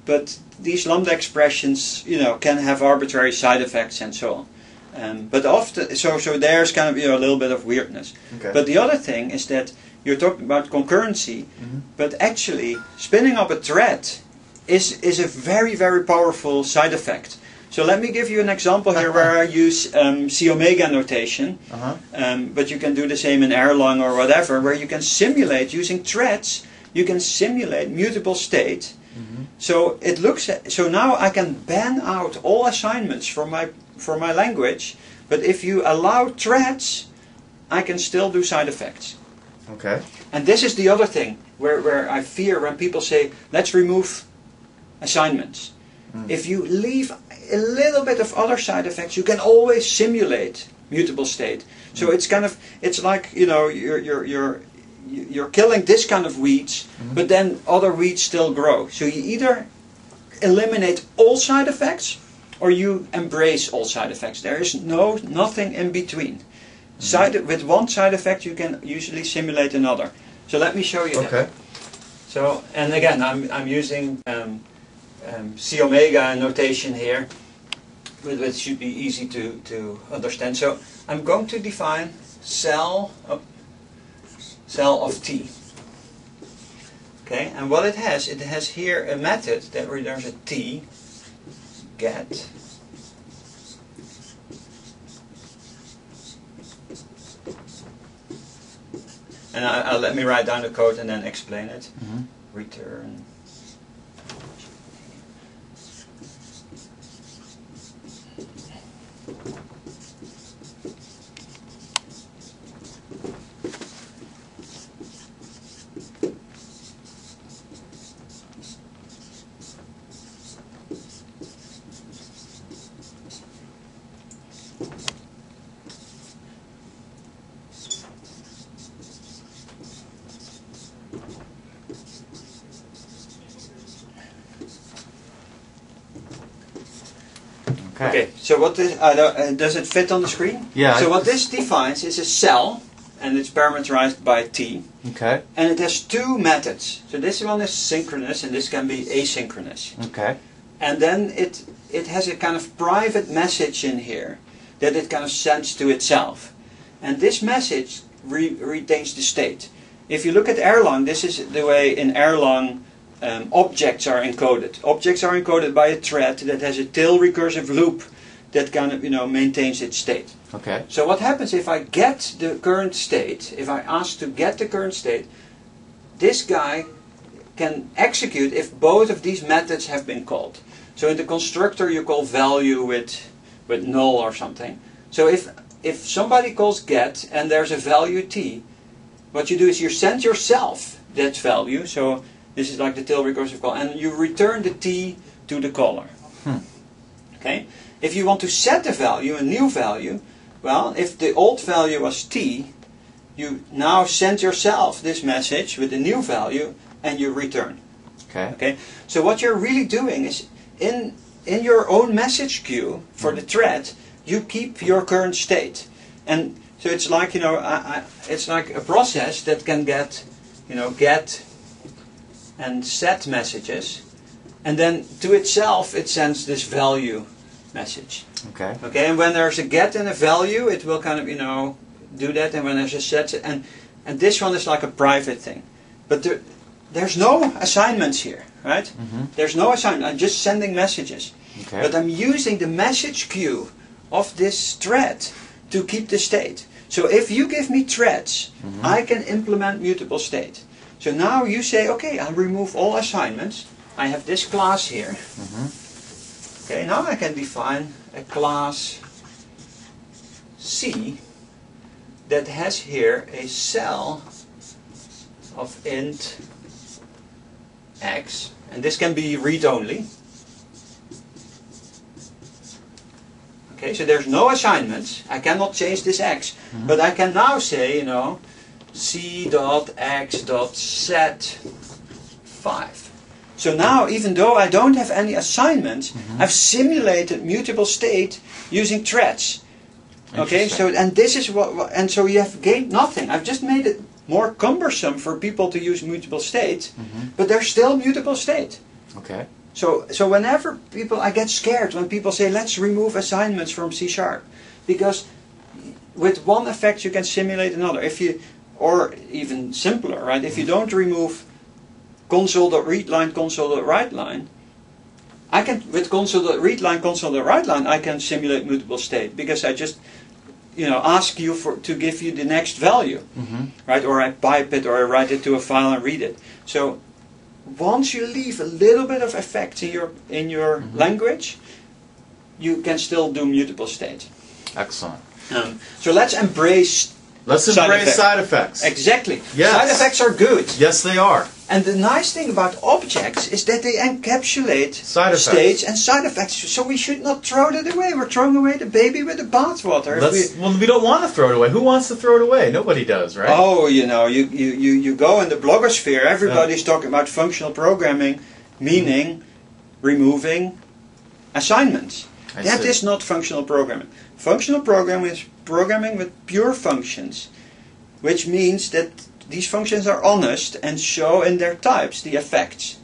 but these lambda expressions, can have arbitrary side effects and so on. But often, so there's kind of a little bit of weirdness. Okay. But the other thing is that you're talking about concurrency, but actually spinning up a thread is a very, very powerful side effect. So let me give you an example here where I use C omega notation, but you can do the same in Erlang or whatever, where you can simulate using threads. You can simulate mutable state. So it looks so now I can ban out all assignments from my language, but if you allow threads, I can still do side effects. Okay. And this is the other thing where I fear when people say, let's remove assignments. If you leave a little bit of other side effects, you can always simulate mutable state. So it's like you're killing this kind of weeds, but then other weeds still grow. So you either eliminate all side effects or you embrace all side effects. There is nothing in between. With one side effect you can usually simulate another. So let me show you that. So, and again, I'm using C omega notation here, which should be easy to understand. So I'm going to define cell of T. Okay, and what it has here a method that returns a T get. And let me write down the code and then explain it. Return. Okay, so what this, does it fit on the screen? Yeah. So what this defines is a cell, and it's parameterized by T. Okay. And it has two methods. So this one is synchronous, and this can be asynchronous. Okay. And then it has a kind of private message in here that it kind of sends to itself. And this message retains the state. If you look at Erlang, this is the way in Erlang objects are encoded. Objects are encoded by a thread that has a tail recursive loop that kind of maintains its state. Okay. So what happens if I get the current state? If I ask to get the current state, this guy can execute if both of these methods have been called. So in the constructor you call value with null or something. So if somebody calls get and there's a value T, what you do is you send yourself that value. So this is like the tail recursive call, and you return the T to the caller. Okay. If you want to set a value, a new value, well, if the old value was T, you now send yourself this message with the new value, and you return. Okay. Okay. So what you're really doing is in your own message queue for the thread, you keep your current state, and so it's like it's like a process that can get get and set messages, and then to itself it sends this value message. Okay. Okay, and when there's a get and a value, it will kind of do that, and when there's a set, and this one is like a private thing, but there's no assignments here, right? There's no assignment. I'm just sending messages, but I'm using the message queue of this thread to keep the state. So if you give me threads, I can implement mutable state. So now you say, okay, I'll remove all assignments. I have this class here. Okay, now I can define a class C that has here a cell of int x, and this can be read-only. Okay, so there's no assignments. I cannot change this x, but I can now say, c.x.set 5. So now, even though I don't have any assignments, I've simulated mutable state using threads. Okay, so and this is and so you have gained nothing. I've just made it more cumbersome for people to use mutable state, but there's still mutable state. Okay. So whenever I get scared when people say, let's remove assignments from C#, because with one effect you can simulate another. Or even simpler, right? If you don't remove console.readline, console.writeline, I can, with console.readline, console.writeline, I can simulate mutable state, because I just, ask you to give you the next value, right? Or I pipe it, or I write it to a file and read it. So once you leave a little bit of effect in your language, you can still do mutable state. Excellent. So let's embrace. Side effects. Exactly. Yes. Side effects are good. Yes, they are. And the nice thing about objects is that they encapsulate states and side effects. So we should not throw that away. We're throwing away the baby with the bathwater. We don't want to throw it away. Who wants to throw it away? Nobody does, right? Oh, you go in the blogosphere. Everybody's talking about functional programming, meaning removing assignments. That is not functional programming. Functional programming is programming with pure functions, which means that these functions are honest and show in their types the effects.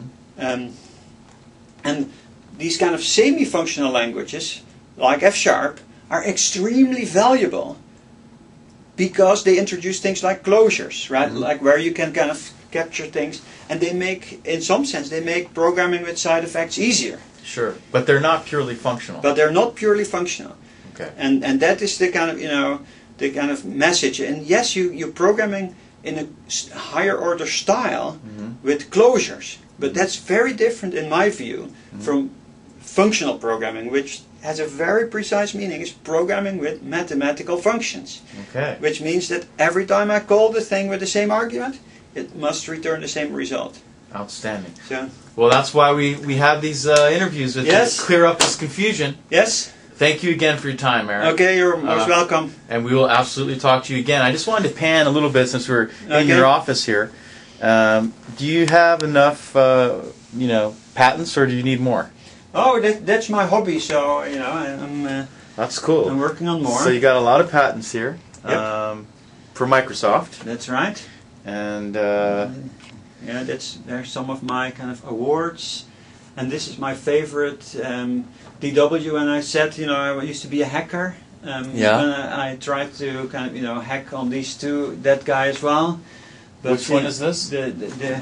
And these kind of semi-functional languages, like F#, are extremely valuable because they introduce things like closures, right? Like where you can kind of capture things, and they make, in some sense, they make programming with side effects easier. Sure, but they're not purely functional. But they're not purely functional. Okay. And that is the kind of the kind of message. And yes, you're programming in a higher order style with closures, but that's very different in my view from functional programming, which has a very precise meaning. It's programming with mathematical functions. Okay. Which means that every time I call the thing with the same argument, it must return the same result. Outstanding. So, well, that's why we have these interviews to clear up this confusion. Yes. Thank you again for your time, Eric. Okay, you're most welcome. And we will absolutely talk to you again. I just wanted to pan a little bit since we're in your office here. Do you have enough, patents, or do you need more? Oh, that's my hobby. So I'm. That's cool. I'm working on more. So you got a lot of patents here. Yep. For Microsoft. That's right. And there's some of my kind of awards, and this is my favorite. DW, and I said, I used to be a hacker. And I tried to kind of, hack on that guy as well. But which one is this? The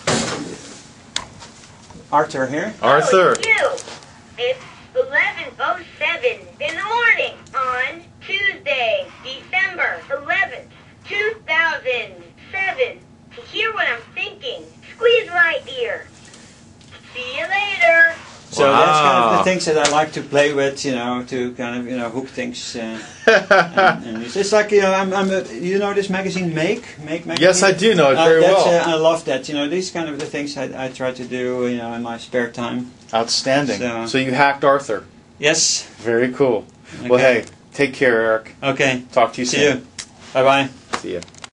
Arthur here. Arthur. It's 11:07 in the morning on Tuesday, December 11th, 2007. To hear what I'm thinking, squeeze my ear. See you later. So that's kind of the things that I like to play with, to kind of, hook things. And it's like, I'm this magazine Make magazine? Yes, I do know it very well. I love that. These kind of the things I try to do, in my spare time. Outstanding. So you hacked Arthur. Yes. Very cool. Okay. Well, hey, take care, Eric. Okay. Talk to you soon. See you. Bye-bye. See you.